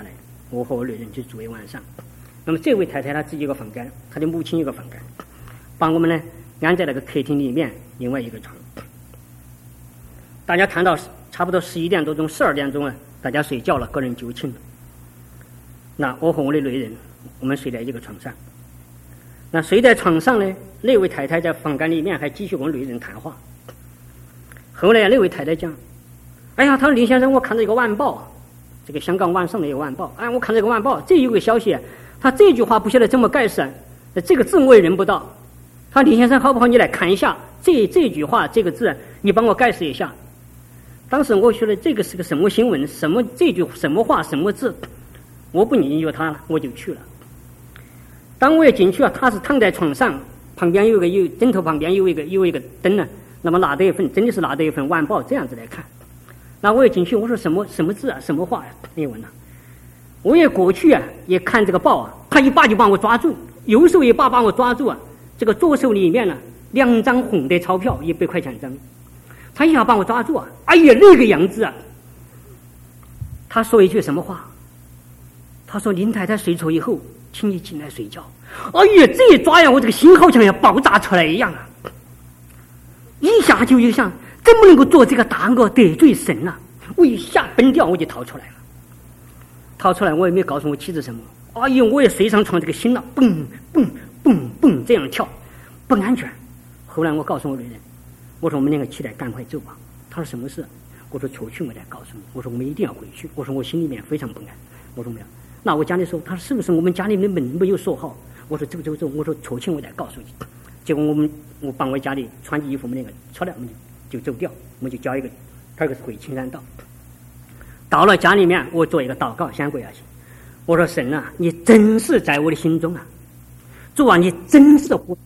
我和我女人就住一晚上。那么这位太太她自己有个房间，她的母亲有个房间，把我们呢安在那个客厅里面另外一个床。大家谈到差不多十一点多钟、十二点钟啊，大家睡觉了，个人就寝了。那我和我的女人，我们睡在一个床上。那睡在床上呢，那位太太在房间里面还继续跟我女人谈话。后来那位太太讲：“哎呀，他说林先生，我看到一个晚报，这个香港晚上的一个晚报，哎，我看到一个晚报，这有个消息，他这句话不晓得怎么解释，这个字我也认不到。他说林先生，好不好你来看一下这这句话这个字，你帮我解释一下。”当时我觉得这个是个什么新闻，什么这句什么话什么字，我不研究它了，我就去了。当我也进去了，他是躺在床上，旁边有个有枕头旁边有一个有一个灯呢，那么拿着一份真的是拿着一份晚报这样子来看。那我也进去，我说什么什么字啊，什么话呀、啊？你问了，我也过去啊，也看这个报啊，他一把就把我抓住，右手一把把我抓住啊，这个左手里面呢两张红的钞票，一百块钱张，他一下把我抓住啊，哎呀那个样子啊！他说一句什么话？他说林太太睡着以后，请你进来睡觉。哎呀，这一抓呀，我这个心好像要爆炸出来一样啊！一下就一想，怎么能够做这个大恶得罪神啊？我一下奔掉，我就逃出来了。逃出来，我也没告诉我妻子什么。哎呀，我也睡上床，这个心了，蹦蹦蹦蹦这样跳，不安全。后来我告诉我女人，我说我们两个起来，赶快走吧。他说什么事？我说出去我再告诉你。我说我们一定要回去。我说我心里面非常不安。我说没有。那我家里说，他说是不是我们家里面门没有锁好？我说走走走。我说出去我再告诉你。结果我们我帮我家里穿起衣服，我们两个出来，我们就就走掉，我们就交一个，第二个是回青山道。到了家里面，我做一个祷告，先跪下去。我说神啊，你真是在我的心中啊，主啊，你真是活。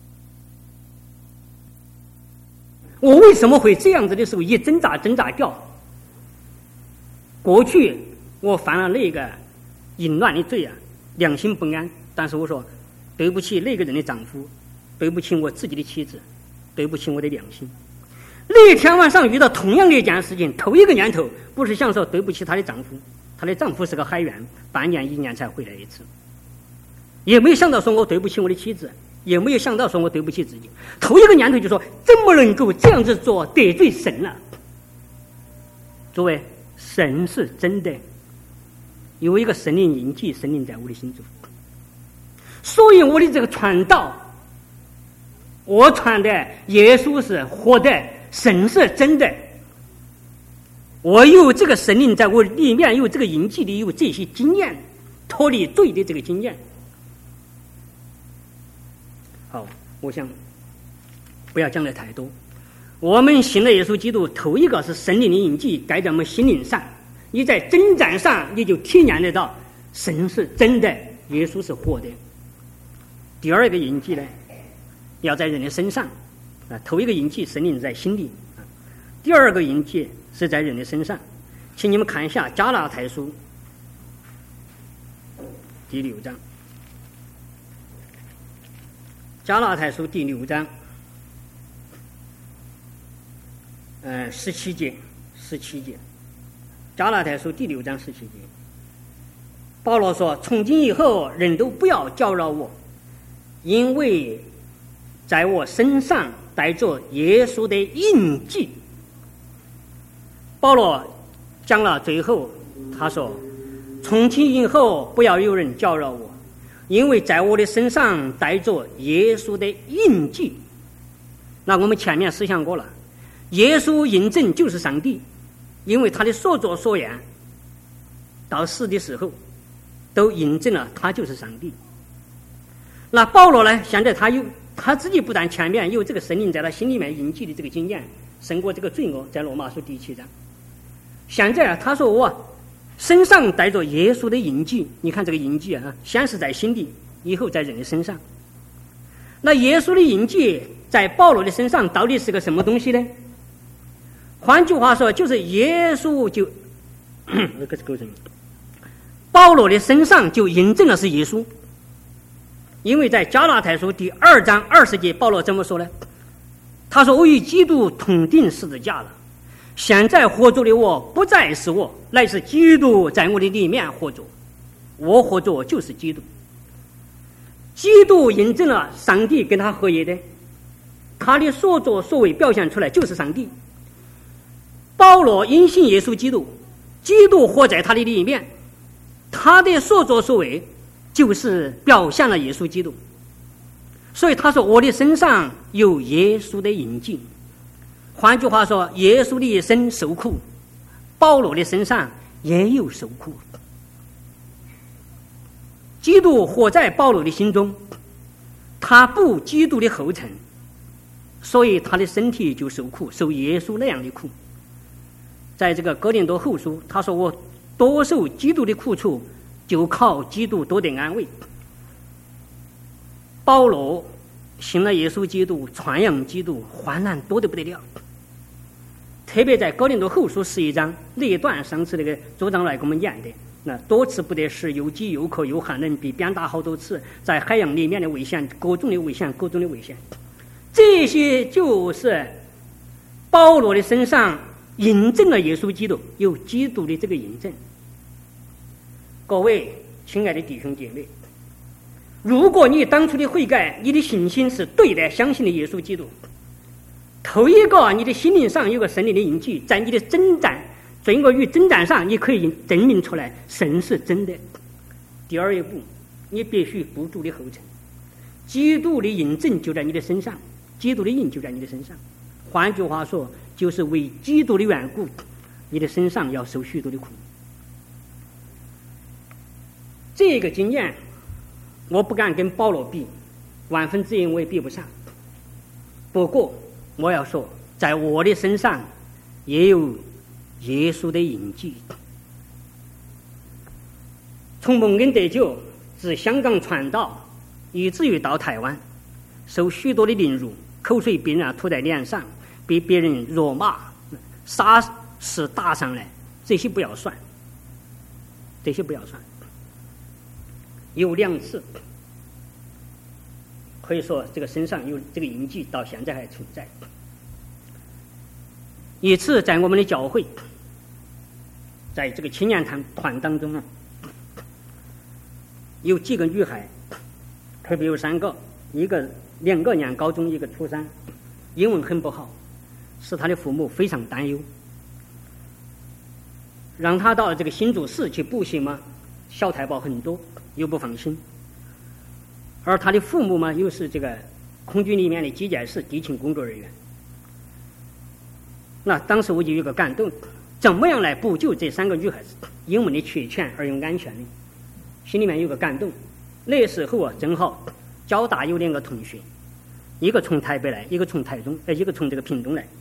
我为什么会这样子的时候一挣扎挣扎掉？过去我犯了那个淫乱的罪啊，良心不安。但是我说对不起那个人的丈夫，对不起我自己的妻子，对不起我的良心。那天晚上遇到同样的一件事情，头一个念头不是想说对不起她的丈夫，她的丈夫是个海员，半年一年才回来一次，也没想到说我对不起我的妻子，也没有想到说我对不起自己。头一个念头就说怎么能够这样子做，得罪神了。诸位，神是真的，有一个神灵印记，神灵在我的心中，所以我的这个传道，我传的耶稣是活的，神是真的。我有这个神灵在我里面，有这个印记里，有这些经验，脱离罪的这个经验。好，我想不要讲的太多。我们信了耶稣基督，头一个是神灵的印记盖在我们心灵上，你在征战上你就体验得到神是真的，耶稣是活的。第二个印记呢，要在人的身上啊，头一个印记神灵在心里啊，第二个印记是在人的身上。请你们看一下加拉太书第六章，加拉太书第六章，呃，十七节，十七节，加拉太书第六章十七节，保罗说：“从今以后，人都不要搅扰我，因为在我身上带着耶稣的印记。”保罗讲了最后，他说：“从今以后，不要有人搅扰我，因为在我的身上带着耶稣的印记。”那我们前面思想过了，耶稣印证就是上帝，因为他的所作所言到死的时候都印证了他就是上帝。那保罗呢，现在他有他自己不但前面有这个神灵在他心里面印记的这个经验，胜过这个罪恶，在罗马书第七章。现在他说我身上带着耶稣的印记，你看这个印记啊，先是在心里，以后在人的身上。那耶稣的印记在保罗的身上到底是个什么东西呢？换句话说，就是耶稣就这个是构成保罗的身上就印证了是耶稣。因为在加拉太书第二章二十节，保罗怎么说呢？他说：“我与基督同定十字架了，现在活着的我不再是我，乃是基督在我的里面活着。 我和着就是基督。基督印证了上帝跟他合一的，他的所作所为表现出来就是上帝。保罗因信耶稣基督，基督活在他的里面，他的所作所为就是表现了耶稣基督。所以他说我的身上有耶稣的印记。换句话说，耶稣的一生受苦，保罗的身上也有受苦。基督活在保罗的心中，他步基督的后尘，所以他的身体就受苦，受耶稣那样的苦。在这个哥林多后书，他说我多受基督的苦楚，就靠基督多得安慰。保罗信了耶稣基督，传扬基督，患难多得不得了。特别在哥林多后书十一章那一段，上次那个组长来给我们演的，那多次不得食，又饥又渴又寒冷，比鞭打好多次，在海洋里面的危险，各种的危险，各种的危险，这些就是保罗的身上印证了耶稣基督，有基督的这个印证。各位亲爱的弟兄姐妹，如果你当初的悔改，你的信心是对的，相信了耶稣基督，头一个你的心灵上有个圣灵的印记，在你的征战罪恶与征战上你可以证明出来神是真的。第二一步，你必须步主的后尘，基督的印证就在你的身上，基督的印就在你的身上。换句话说，就是为基督的缘故，你的身上要受许多的苦。这个经验我不敢跟保罗比，万分之一我也比不上。不过我要说，在我的身上也有耶稣的印记。从蒙恩得救，自香港传道，以至于到台湾，受许多的凌辱，口水病啊吐在脸上，被别人辱骂、杀死打上来，这些不要算，这些不要算。有两次，可以说这个身上有这个印记，到现在还存在。一次在我们的教会，在这个青年团团当中啊，有几个女孩，特别有三个，一个两个念高中，一个初三，英文很不好，使他的父母非常担忧，让他到这个新竹市去补习嘛，小太保很多，又不放心。而他的父母嘛，又是这个空军里面的机械室地勤工作人员。那当时我就有个感动，怎么样来补救这三个女孩子英文的缺陷而又安全呢？心里面有个感动。那时候啊，正好交大有两个同学，一个从台北来，一个从台中，呃，一个从这个屏东来。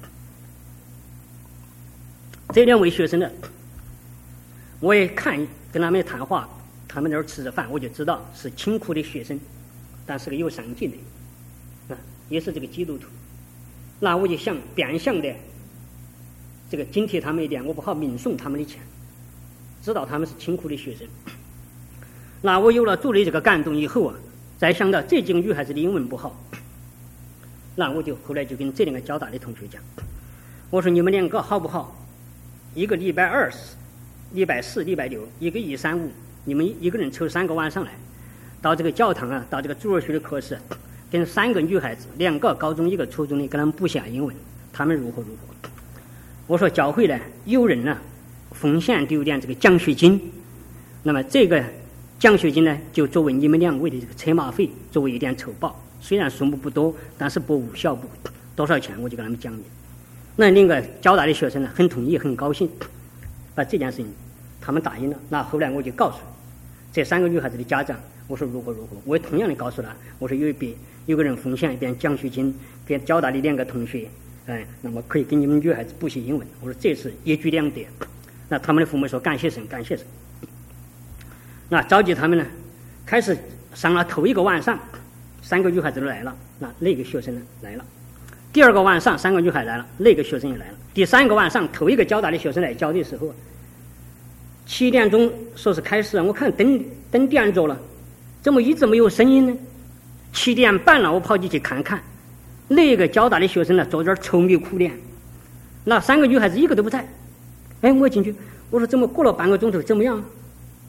这两位学生呢，我也看跟他们谈话，他们在那儿吃着饭，我就知道是清苦的学生，但是个有上进的，啊，也是这个基督徒。那我就想变相的这个津贴他们一点，我不好明送他们的钱，知道他们是清苦的学生。那我有了主的这个感动以后啊，再想到这几个女孩子的英文不好，那我就后来就跟这两个交大的同学讲，我说你们两个好不好？一个礼拜二、礼拜四、礼拜六，一个一三五，你们一个人抽三个晚上来，到这个教堂啊，到这个主日学的课室，跟三个女孩子，两个高中一个初中的，跟他们补下英文，他们如何如何。我说教会呢，有人呢奉献丢点这个奖学金，那么这个奖学金呢，就作为你们两位的这个车马费，作为一点酬报，虽然数目不多，但是不无小补，多少钱我就跟他们讲的。那两个交大的学生呢，很同意，很高兴，把这件事情他们答应了。那后来我就告诉这三个女孩子的家长，我说如何如何，我也同样的告诉他，我说有一笔有个人奉献一点奖学金给交大的两个同学，哎，那么可以给你们女孩子补习英文。我说这是一举两得。那他们的父母说感谢神，感谢神。那召集他们呢，开始上了头一个晚上，三个女孩子都来了，那那个学生呢来了。第二个晚上，三个女孩来了，那个学生也来了。第三个晚上，头一个交大的学生来教的时候，七点钟说是开始，我看灯灯点着了，怎么一直没有声音呢？七点半了，我跑进去看看，那个交大的学生呢坐这儿愁眉苦脸，那三个女孩子一个都不在。哎，我进去，我说怎么过了半个钟头，怎么样？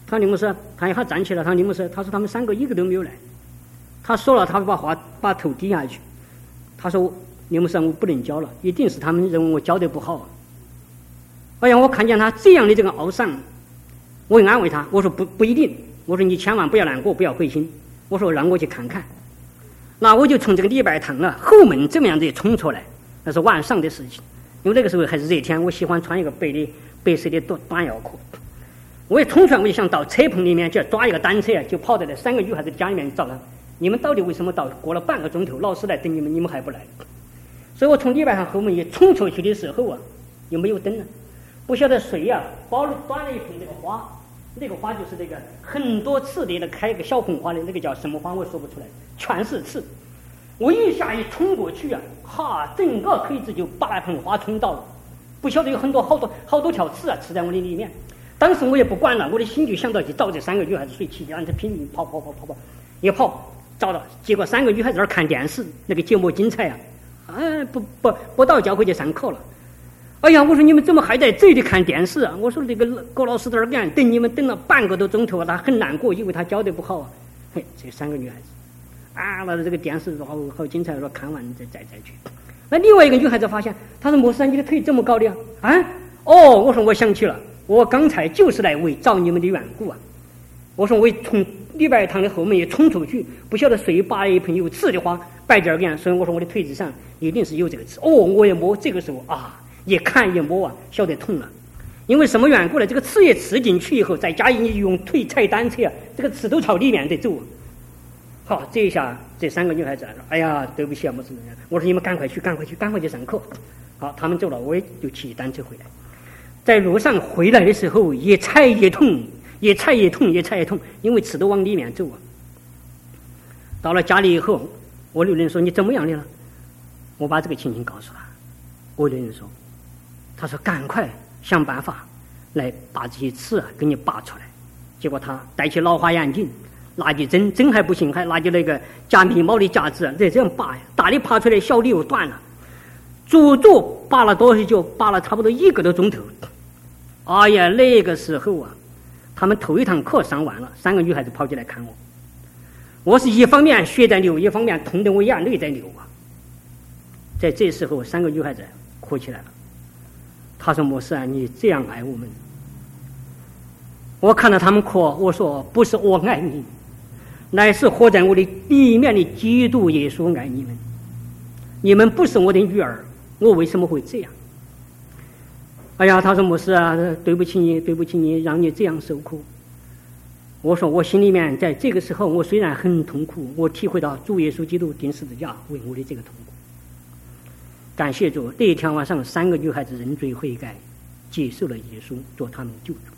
他李牧师，他一下站起来，他李牧师，他说他们三个一个都没有来。他说了，他把话把头低下去。他说李牧师，我不能教了，一定是他们认为我教得不好。哎呀，我看见他这样的这个懊丧，我也安慰他，我说不不一定，我说你千万不要难过，不要灰心，我说让我去看看。那我就从这个礼拜堂啊后门这么样子冲出来，那是晚上的事情，因为那个时候还是热天，我喜欢穿一个白的白色的短短腰裤。我一冲出来，我就想到车棚里面就抓一个单车啊，就跑到那三个女孩子家里面找他。你们到底为什么到过了半个钟头，老师来等你们，你们还不来？所以我从礼拜堂后门一冲出去的时候啊，又没有灯了，不晓得谁啊包了端了一盆那个花，那个花就是那个很多刺的那开一个小红花的那个叫什么花，我说不出来，全是刺。我一下一冲过去啊，哈，整个腿子就把那盆花冲倒了，不晓得有很多好多好多条刺啊刺在我的里面。当时我也不管了，我的心就想到去找这三个女孩子睡起，让她拼命跑跑跑跑跑，一跑找到，结果三个女孩子在那儿看电视，那个节目精彩啊！啊，不不不到教会就上课了。哎呀，我说你们怎么还在这里看电视啊？我说那个郭老师在那儿干，等你们等了半个多钟头，他很难过，因为他教得不好啊。嘿，这三个女孩子啊，那这个电视好好精彩，说看完再再再去。那另外一个女孩子发现，她说：“莫师，你的腿这么高的啊？”啊，哦，我说我想起了。我刚才就是来为找你们的缘故啊！我说我从礼拜堂的后门也冲出去，不晓得谁把一盆有刺的花摆这儿边，所以我说我的腿子上一定是有这个刺。哦，我一摸，这个时候啊，一看一摸啊，晓得痛了。因为什么缘故呢？这个刺也刺进去以后，再加一用腿踩单车啊，这个刺都朝里面得走。好，这一下这三个女孩子说：“哎呀，对不起啊，莫师。”我说你们赶快去，赶快去，赶快去上课。好，他们走了，我也就骑单车回来。在路上回来的时候，越踩越痛，越踩越痛，越踩越痛，因为刺都往里面走啊。到了家里以后，我刘人说：“你怎么样的了？”我把这个情形告诉他。我刘人说：“他说赶快想办法来把这些刺啊给你拔出来。”结果他戴起老花眼镜，拿起针，针还不行，还拿起那个夹眉毛的夹子，再这样拔呀，大的拔出来，小的又断了，足足拔了多少就拔了差不多一个多钟头。哎呀，那个时候啊，他们头一堂课上完了，三个女孩子跑进来看我，我是一方面血在流，一方面痛得我眼泪在流啊。在这时候，三个女孩子哭起来了。她说：“莫师啊，你这样爱我们。”我看到他们哭，我说：“不是我爱你，乃是活在我的里面的基督耶稣爱你们。你们不是我的女儿，我为什么会这样？”哎呀，他说：“莫师啊，对不起你，对不起你，让你这样受苦。”我说：“我心里面在这个时候，我虽然很痛苦，我体会到主耶稣基督钉十字架为我的这个痛苦。感谢主，那一天晚上，三个女孩子认罪悔改，接受了耶稣做他们的救主。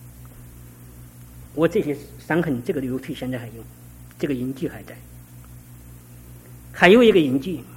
我这些伤痕，这个瘤腿现在还有，这个印记还在。还有一个印记，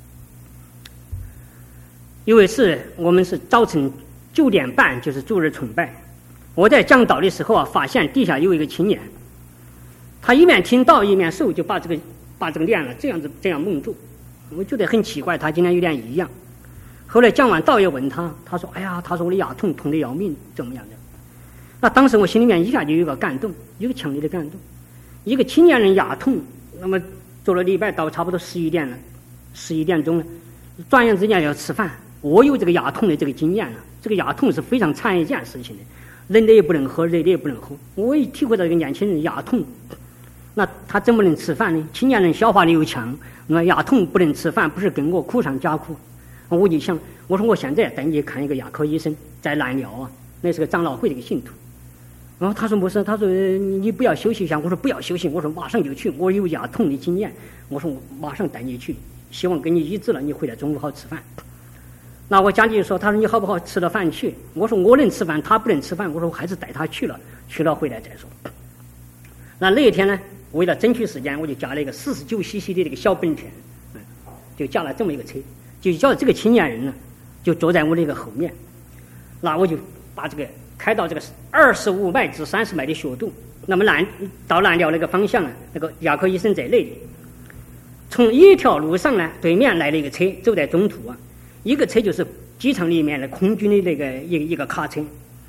有一次我们是早晨九点半，就是主日崇拜。我在讲道的时候啊，发现底下有一个青年，他一面听道一面手就把这个把这个脸啊这样子这样蒙住，我觉得很奇怪，他今天有点异样。后来讲完道也问他，他说：“哎呀，他说我的牙痛，痛得要命，怎么样的？”那当时我心里面一下就有一个感动，有个强烈的感动。一个青年人牙痛，那么做了礼拜到差不多十一点了，十一点钟了，转眼之间要吃饭。我有这个牙痛的这个经验了，这个牙痛是非常惨一件事情的，冷的也不能喝，热的也不能喝。我也体会到这个年轻人牙痛，那他怎么能吃饭呢？青年人消化力又强，那牙痛不能吃饭，不是跟我苦上加苦。我就想，我说我现在带你看一个牙科医生，在南寮啊，那是个长老会的一个信徒。然后他说不是，他说你不要休息一下。我说不要休息，我说马上就去，我有牙痛的经验，我说我马上带你去，希望给你医治了，你回来中午好吃饭。那我家里说，他说你好不好吃了饭去？我说我能吃饭，他不能吃饭。我说我还是带他去了，去了回来再说。那那一天呢，为了争取时间，我就加了一个四十九 C C 的这个小本田，嗯，就加了这么一个车，就叫这个青年人呢，就坐在我那个后面。那我就把这个开到这个二十五迈至三十迈的学度，那么南到南寮那个方向啊，那个牙科医生在那里。从一条路上呢，对面来了一个车，走在中途啊。一个车就是机场里面的空军的那个一个一个卡车，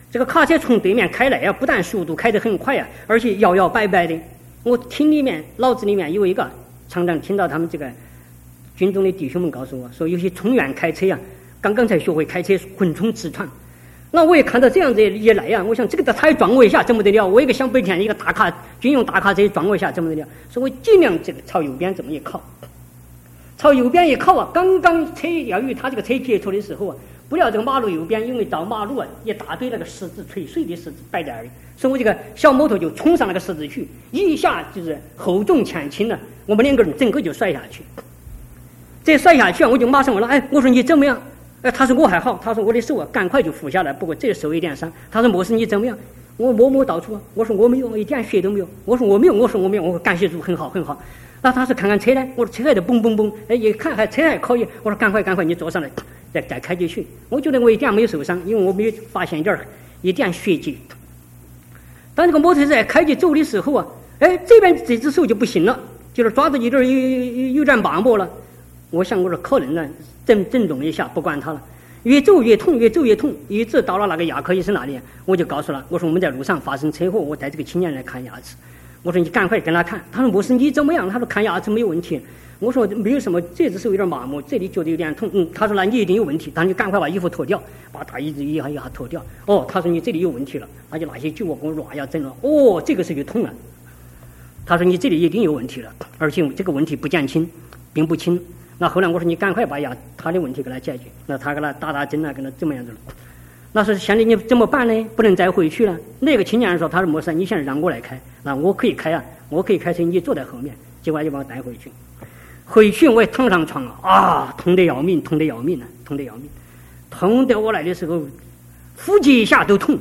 这个卡车从对面开来呀，不但速度开得很快呀，而且摇摇摆摆的。我听里面脑子里面有一个，常常听到他们这个军中的弟兄们告诉我说，有些冲员开车呀，刚刚才学会开车，横冲直撞。那我也看到这样子一来呀，我想这个他撞我一下怎么得了？我一个小白天一个大卡军用大卡车撞我一下怎么得了？所以我尽量这个朝右边这么一靠，朝右边一靠啊，刚刚车要与他这个车接触的时候啊，不料这个马路右边因为到马路啊一大堆那个石子垂碎的石子摆在那里，所以我这个小摩托就冲上那个石子去，一下就是后重前轻了，我们两个人整个就摔下去。这摔下去啊，我就马上问了，哎，我说你怎么样？哎，他说我还好，他说我的手啊赶快就扶下来，不过这受一点伤。他说莫是你怎么样？我摸摸到处啊，我说我没有，我一点血都没有。我说我没有，我说我没有，我说感谢主，很好很好。那他说看看车呢？我说车还在蹦蹦蹦，哎，一看还车还可以。我说赶快赶快，你坐上来，再再开进去。我觉得我一点没有受伤，因为我没有发现一点一点血迹。当这个摩托车开起走的时候啊，哎，这边这只手就不行了，就是抓着一点有有有点麻木了。我想我说可能呢，整整容一下，不管他了。越走越痛，越走越痛，一直到了那个牙科医生那里，我就告诉他，我说我们在路上发生车祸，我带这个青年人来看牙齿。我说你赶快跟他看。他说不是你怎么样？他说看牙齿没有问题。我说没有什么，这只手有点麻木，这里觉得有点痛。嗯，他说那你一定有问题。他说你赶快把衣服脱掉，把大衣子一下一下脱掉。哦，他说你这里有问题了，那就拿些酒我给我软呀整了。哦，这个时候就痛了。他说你这里一定有问题了，而且这个问题不减轻，并不轻。那后来我说你赶快把牙他的问题给他解决，那他给他打打针啊，跟他怎么样子了？那说现在你怎么办呢？不能再回去了。那个青年人说他说没事，你现在让我来开，那我可以开啊，我可以开车，你坐在后面。结果就把我带回去。回去我也躺上床啊，啊，痛得要命，痛得要命啊，痛得要命，痛得我来的时候呼吸一下都痛。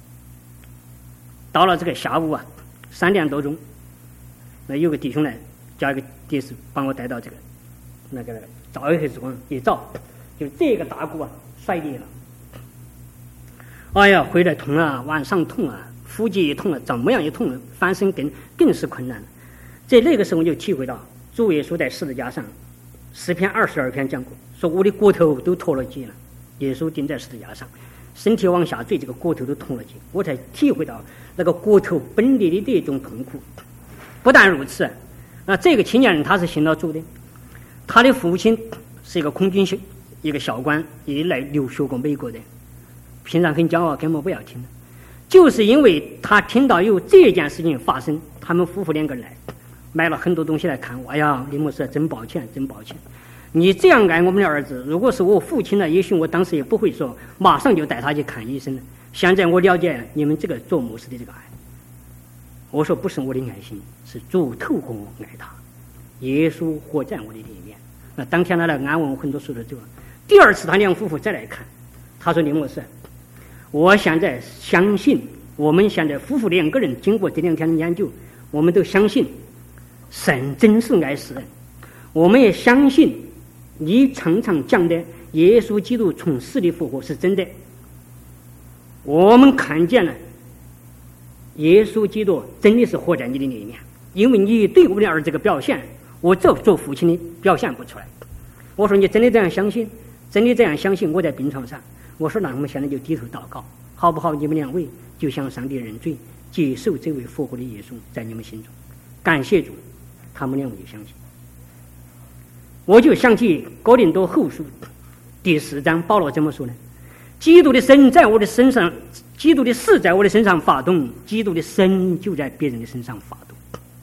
到了这个下午啊，三点多钟，那有个弟兄来加一个的士帮我带到这个。那个照一黑子光一照，就这个大骨啊摔裂了。哎呀，回来痛啊，晚上痛啊，腹肌也痛了，怎么样也痛了，翻身更更是困难了。在那个时候我就体会到，主耶稣在十字架上，诗篇二十二篇讲过，说我的骨头都脱了节了。耶稣钉在十字架上，身体往下坠，这个骨头都脱了节，我才体会到那个骨头分裂的这种痛苦。不但如此，那这个青年人他是信了主的。他的父亲是一个空军一个校官，也来留学过美国的，平常很骄傲，根本不要听的。就是因为他听到有这件事情发生，他们夫妇两个人来买了很多东西来看我。哎呀，林牧师，真抱歉，真抱歉，你这样爱我们的儿子，如果是我父亲呢，也许我当时也不会说马上就带他去看医生了。现在我了解你们这个做牧师的这个爱。我说不是我的爱心，是主透过我爱他，耶稣活在我的里面。那当天他来安慰我很多事的之后，第二次他两夫妇再来看，他说林牧师，我现在相信，我们现在夫妇两个人经过这两天的研究，我们都相信神真是爱世人，我们也相信你常常讲的耶稣基督从死里复活是真的。我们看见了耶稣基督真的是活在你的里面，因为你对我们的儿子这个表现，我这做父亲的表现不出来。我说你真的这样相信，真的这样相信，我在病床上，我说那我们现在就低头祷告，好不好？你们两位就向上帝认罪，接受这位复活的耶稣在你们心中。感谢主，他们两位就相信。我就想起哥林多后书第四章，保罗怎么说呢？基督的神在我的身上，基督的事在我的身上发动，基督的神就在别人的身上发动。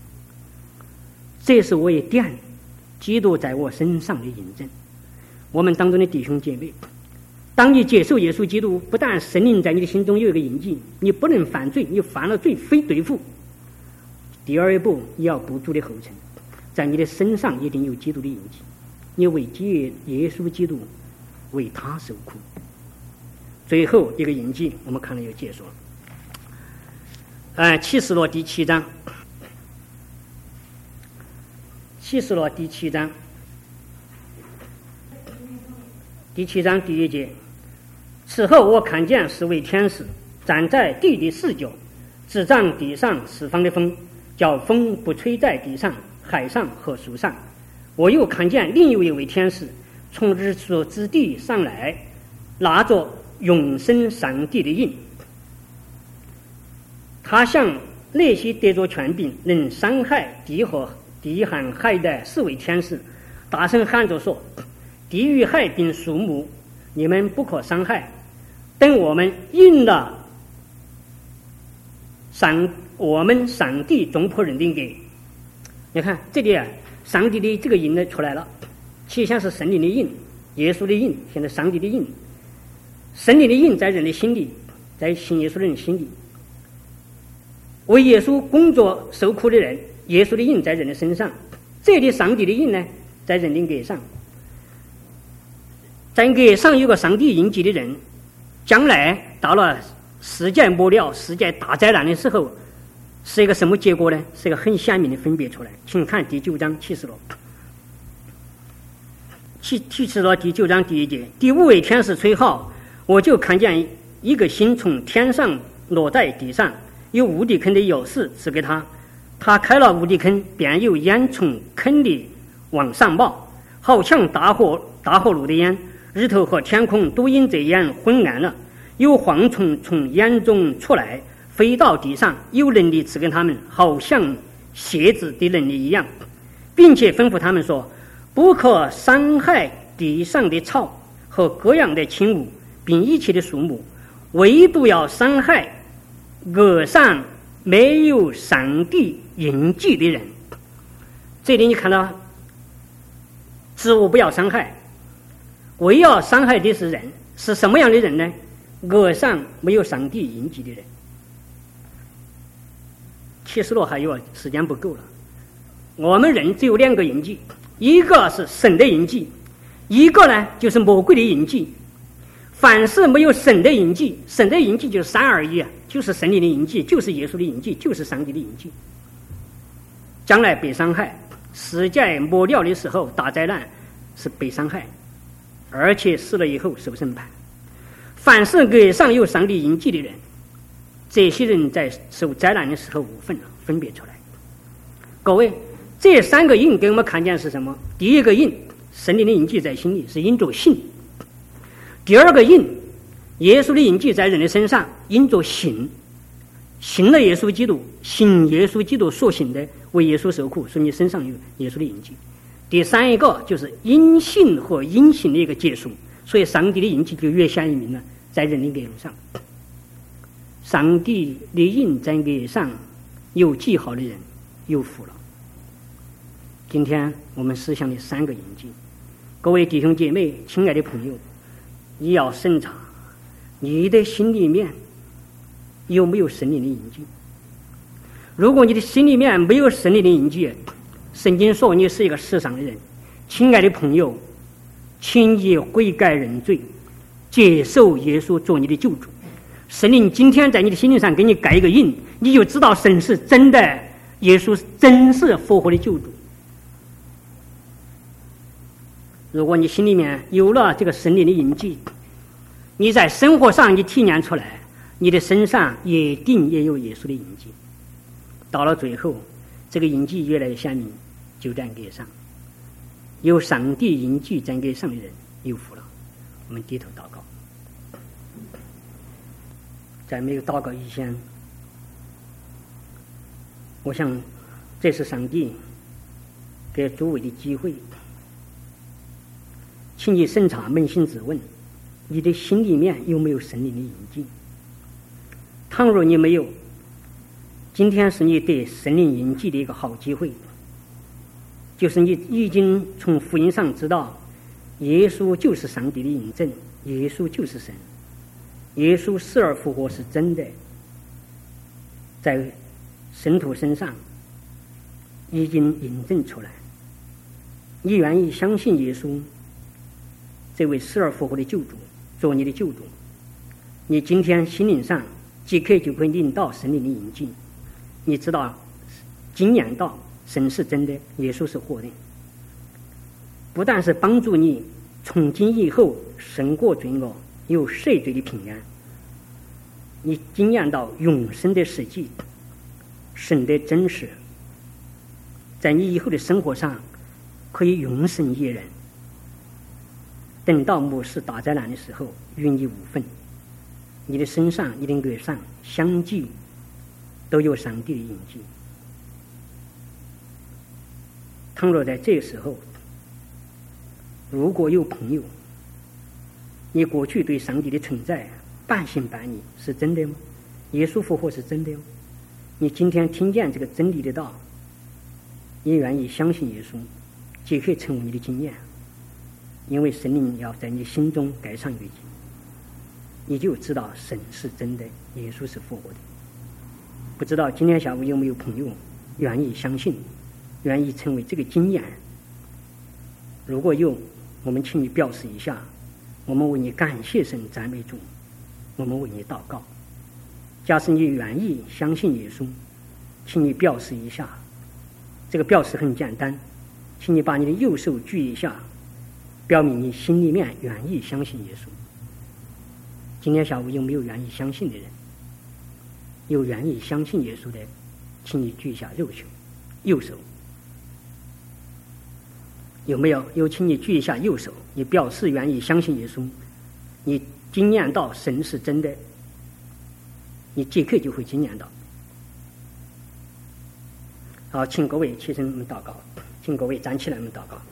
这是我也点基督在我身上的印证。我们当中的弟兄姐妹，当你接受耶稣基督，不但神灵在你的心中有一个印记，你不能犯罪，你犯了罪非对付。第二一步，你要步主的后尘，在你的身上一定有基督的印记，你为接耶稣基督为他受苦。最后一个印记，我们看了就结束了。呃，启示录第七章，启示录第七章，第七章第一节。此后我看见四位天使站在地的四角，执掌地上四方的风，叫风不吹在地上、海上和树上。我又看见另有一位天使从日出之地上来，拿着永生上帝的印。 他向那些得着权柄能伤害地和地和海的四位天使大声喊着说：地狱海并树木你们不可伤害，等我们应了上我们上帝众仆人的给。你看这里啊，上帝的这个印呢出来了，起先是圣灵的印，耶稣的印，现在上帝的印。圣灵的印在人的心里，在信耶稣的人心里，为耶稣工作受苦的人，耶稣的印在人的身上。这里上帝的印呢，在人的额上，在额上有个上帝印记的人，将来到了世界末了、世界大灾难的时候，是一个什么结果呢？是一个很鲜明的分别出来。请看第九章启示录，启启示录第九章第一节：第五位天使吹号，我就看见一个星从天上落在地上，有无底坑的钥匙赐给他，他开了无底坑，便有烟从坑里往上冒，好像大火大火炉的烟，日头和天空都因这烟昏暗了。有蝗虫从烟中出来，飞到地上，有能力赐给他们，好像蝎子的能力一样，并且吩咐他们说：不可伤害地上的草和各样的轻物，并一切的树木，唯独要伤害额上没有上帝印记的人。这里你看到植物不要伤害，唯要伤害的是人。是什么样的人呢？额上没有上帝印记的人。启示录还有，时间不够了。我们人只有两个印记，一个是神的印记，一个呢就是魔鬼的印记。凡是没有神的印记，神的印记就是三而一啊，就是圣灵的印记，就是耶稣的印记，就是上帝的印记。将来被伤害，世界末了的时候，大灾难是被伤害，而且死了以后受审判。凡是额上有上帝印记的人，这些人在受灾难的时候无分了，分别出来。各位，这三个印给我们看见是什么？第一个印，圣灵的印记在心里，是因着信；第二个印，耶稣的印记在人的身上，因着信。信了耶稣基督，信耶稣基督所信的，为耶稣受苦，所以你身上有耶稣的印记。第三一个就是因信和因信的一个结束，所以上帝的印记就越显明了，在人的额路上。上帝的印在额上有记号的人有福了。今天我们思想的三个印记，各位弟兄姐妹，亲爱的朋友，你要审查你的心里面有没有圣灵的印记。如果你的心里面没有圣灵的印记，圣经说你是一个世上的人，亲爱的朋友，请你悔改认罪，接受耶稣做你的救主。圣灵今天在你的心灵上给你盖一个印，你就知道神是真的，耶稣真是复活的救主。如果你心里面有了这个圣灵的印记，你在生活上你体验出来，你的身上一定也有耶稣的印记。到了最后，这个印记越来越显明，就在额上。有上帝印记在额上的人有福了。我们低头祷告。在没有祷告以前，我想这是上帝给诸位的机会，请你审查扪心自问，你的心里面有没有圣灵的印记？倘若你没有，今天是你对圣灵印记的一个好机会，就是你已经从福音上知道耶稣就是上帝的印证，耶稣就是神，耶稣死而复活是真的，在圣徒身上已经印证出来。你愿意相信耶稣这位死而复活的救主做你的救主，你今天心灵上即刻就会领到圣灵的印记，你知道经验到神是真的，耶稣是活的，不但是帮助你从今以后胜过罪恶，有赦罪的平安，你经验到永生的实际，神的真实，在你以后的生活上可以永生一人，等到末世大灾难的时候与你无分，你的身上你的额上相继都有上帝的印记。倘若在这个时候，如果有朋友，你过去对上帝的存在半信半疑，是真的吗？耶稣复活是真的吗？你今天听见这个真理的道，你愿意相信耶稣，即可成为你的经验，因为神灵要在你心中盖上约记，你就知道神是真的，耶稣是复活的。不知道今天下午有没有朋友愿意相信，愿意成为这个经验？如果有，我们请你表示一下，我们为你感谢神，赞美主，我们为你祷告。假使你愿意相信耶稣，请你表示一下。这个表示很简单，请你把你的右手举一下，表明你心里面愿意相信耶稣。今天下午有没有愿意相信的人？有愿意相信耶稣的，请你举一下右手。右手有没有？有，请你举一下右手，你表示愿意相信耶稣，你经验到神是真的，你即刻就会经验到。好，请各位起身，我们祷告。请各位站起来，我们祷告。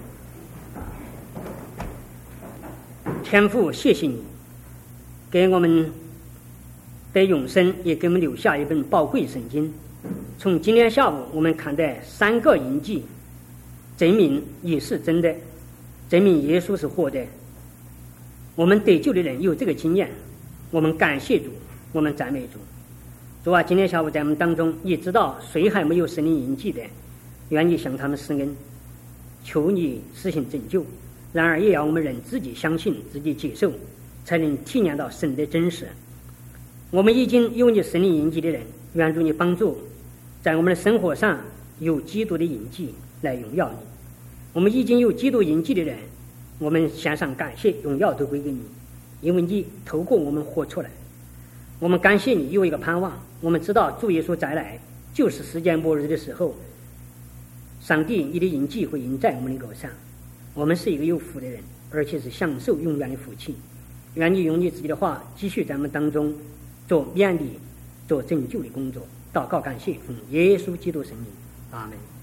天父，谢谢你给我们的永生，也给我们留下一本宝贵圣经。从今天下午我们看待三个印记，证明也是真的，证明耶稣是活的。我们得救的人有这个经验，我们感谢主，我们赞美主。主啊，今天下午在我们当中，你知道谁还没有神灵印记的，愿意向他们施恩，求你实行拯救。然而也要我们人自己相信，自己接受，才能体验到神的真实。我们已经有你神灵印记的人，愿主你帮助，在我们的生活上有基督的印记来荣耀你。我们已经有基督印记的人，我们献上感谢，荣耀都归给你，因为你透过我们活出来。我们感谢你有一个盼望，我们知道主耶稣再来就是世界末日的时候，上帝你的印记会印在我们的口上。我们是一个有福的人，而且是享受永远的福气。愿你用你自己的话继续在我们当中做勉励，做拯救的工作。祷告感谢，奉耶稣基督圣名，阿门。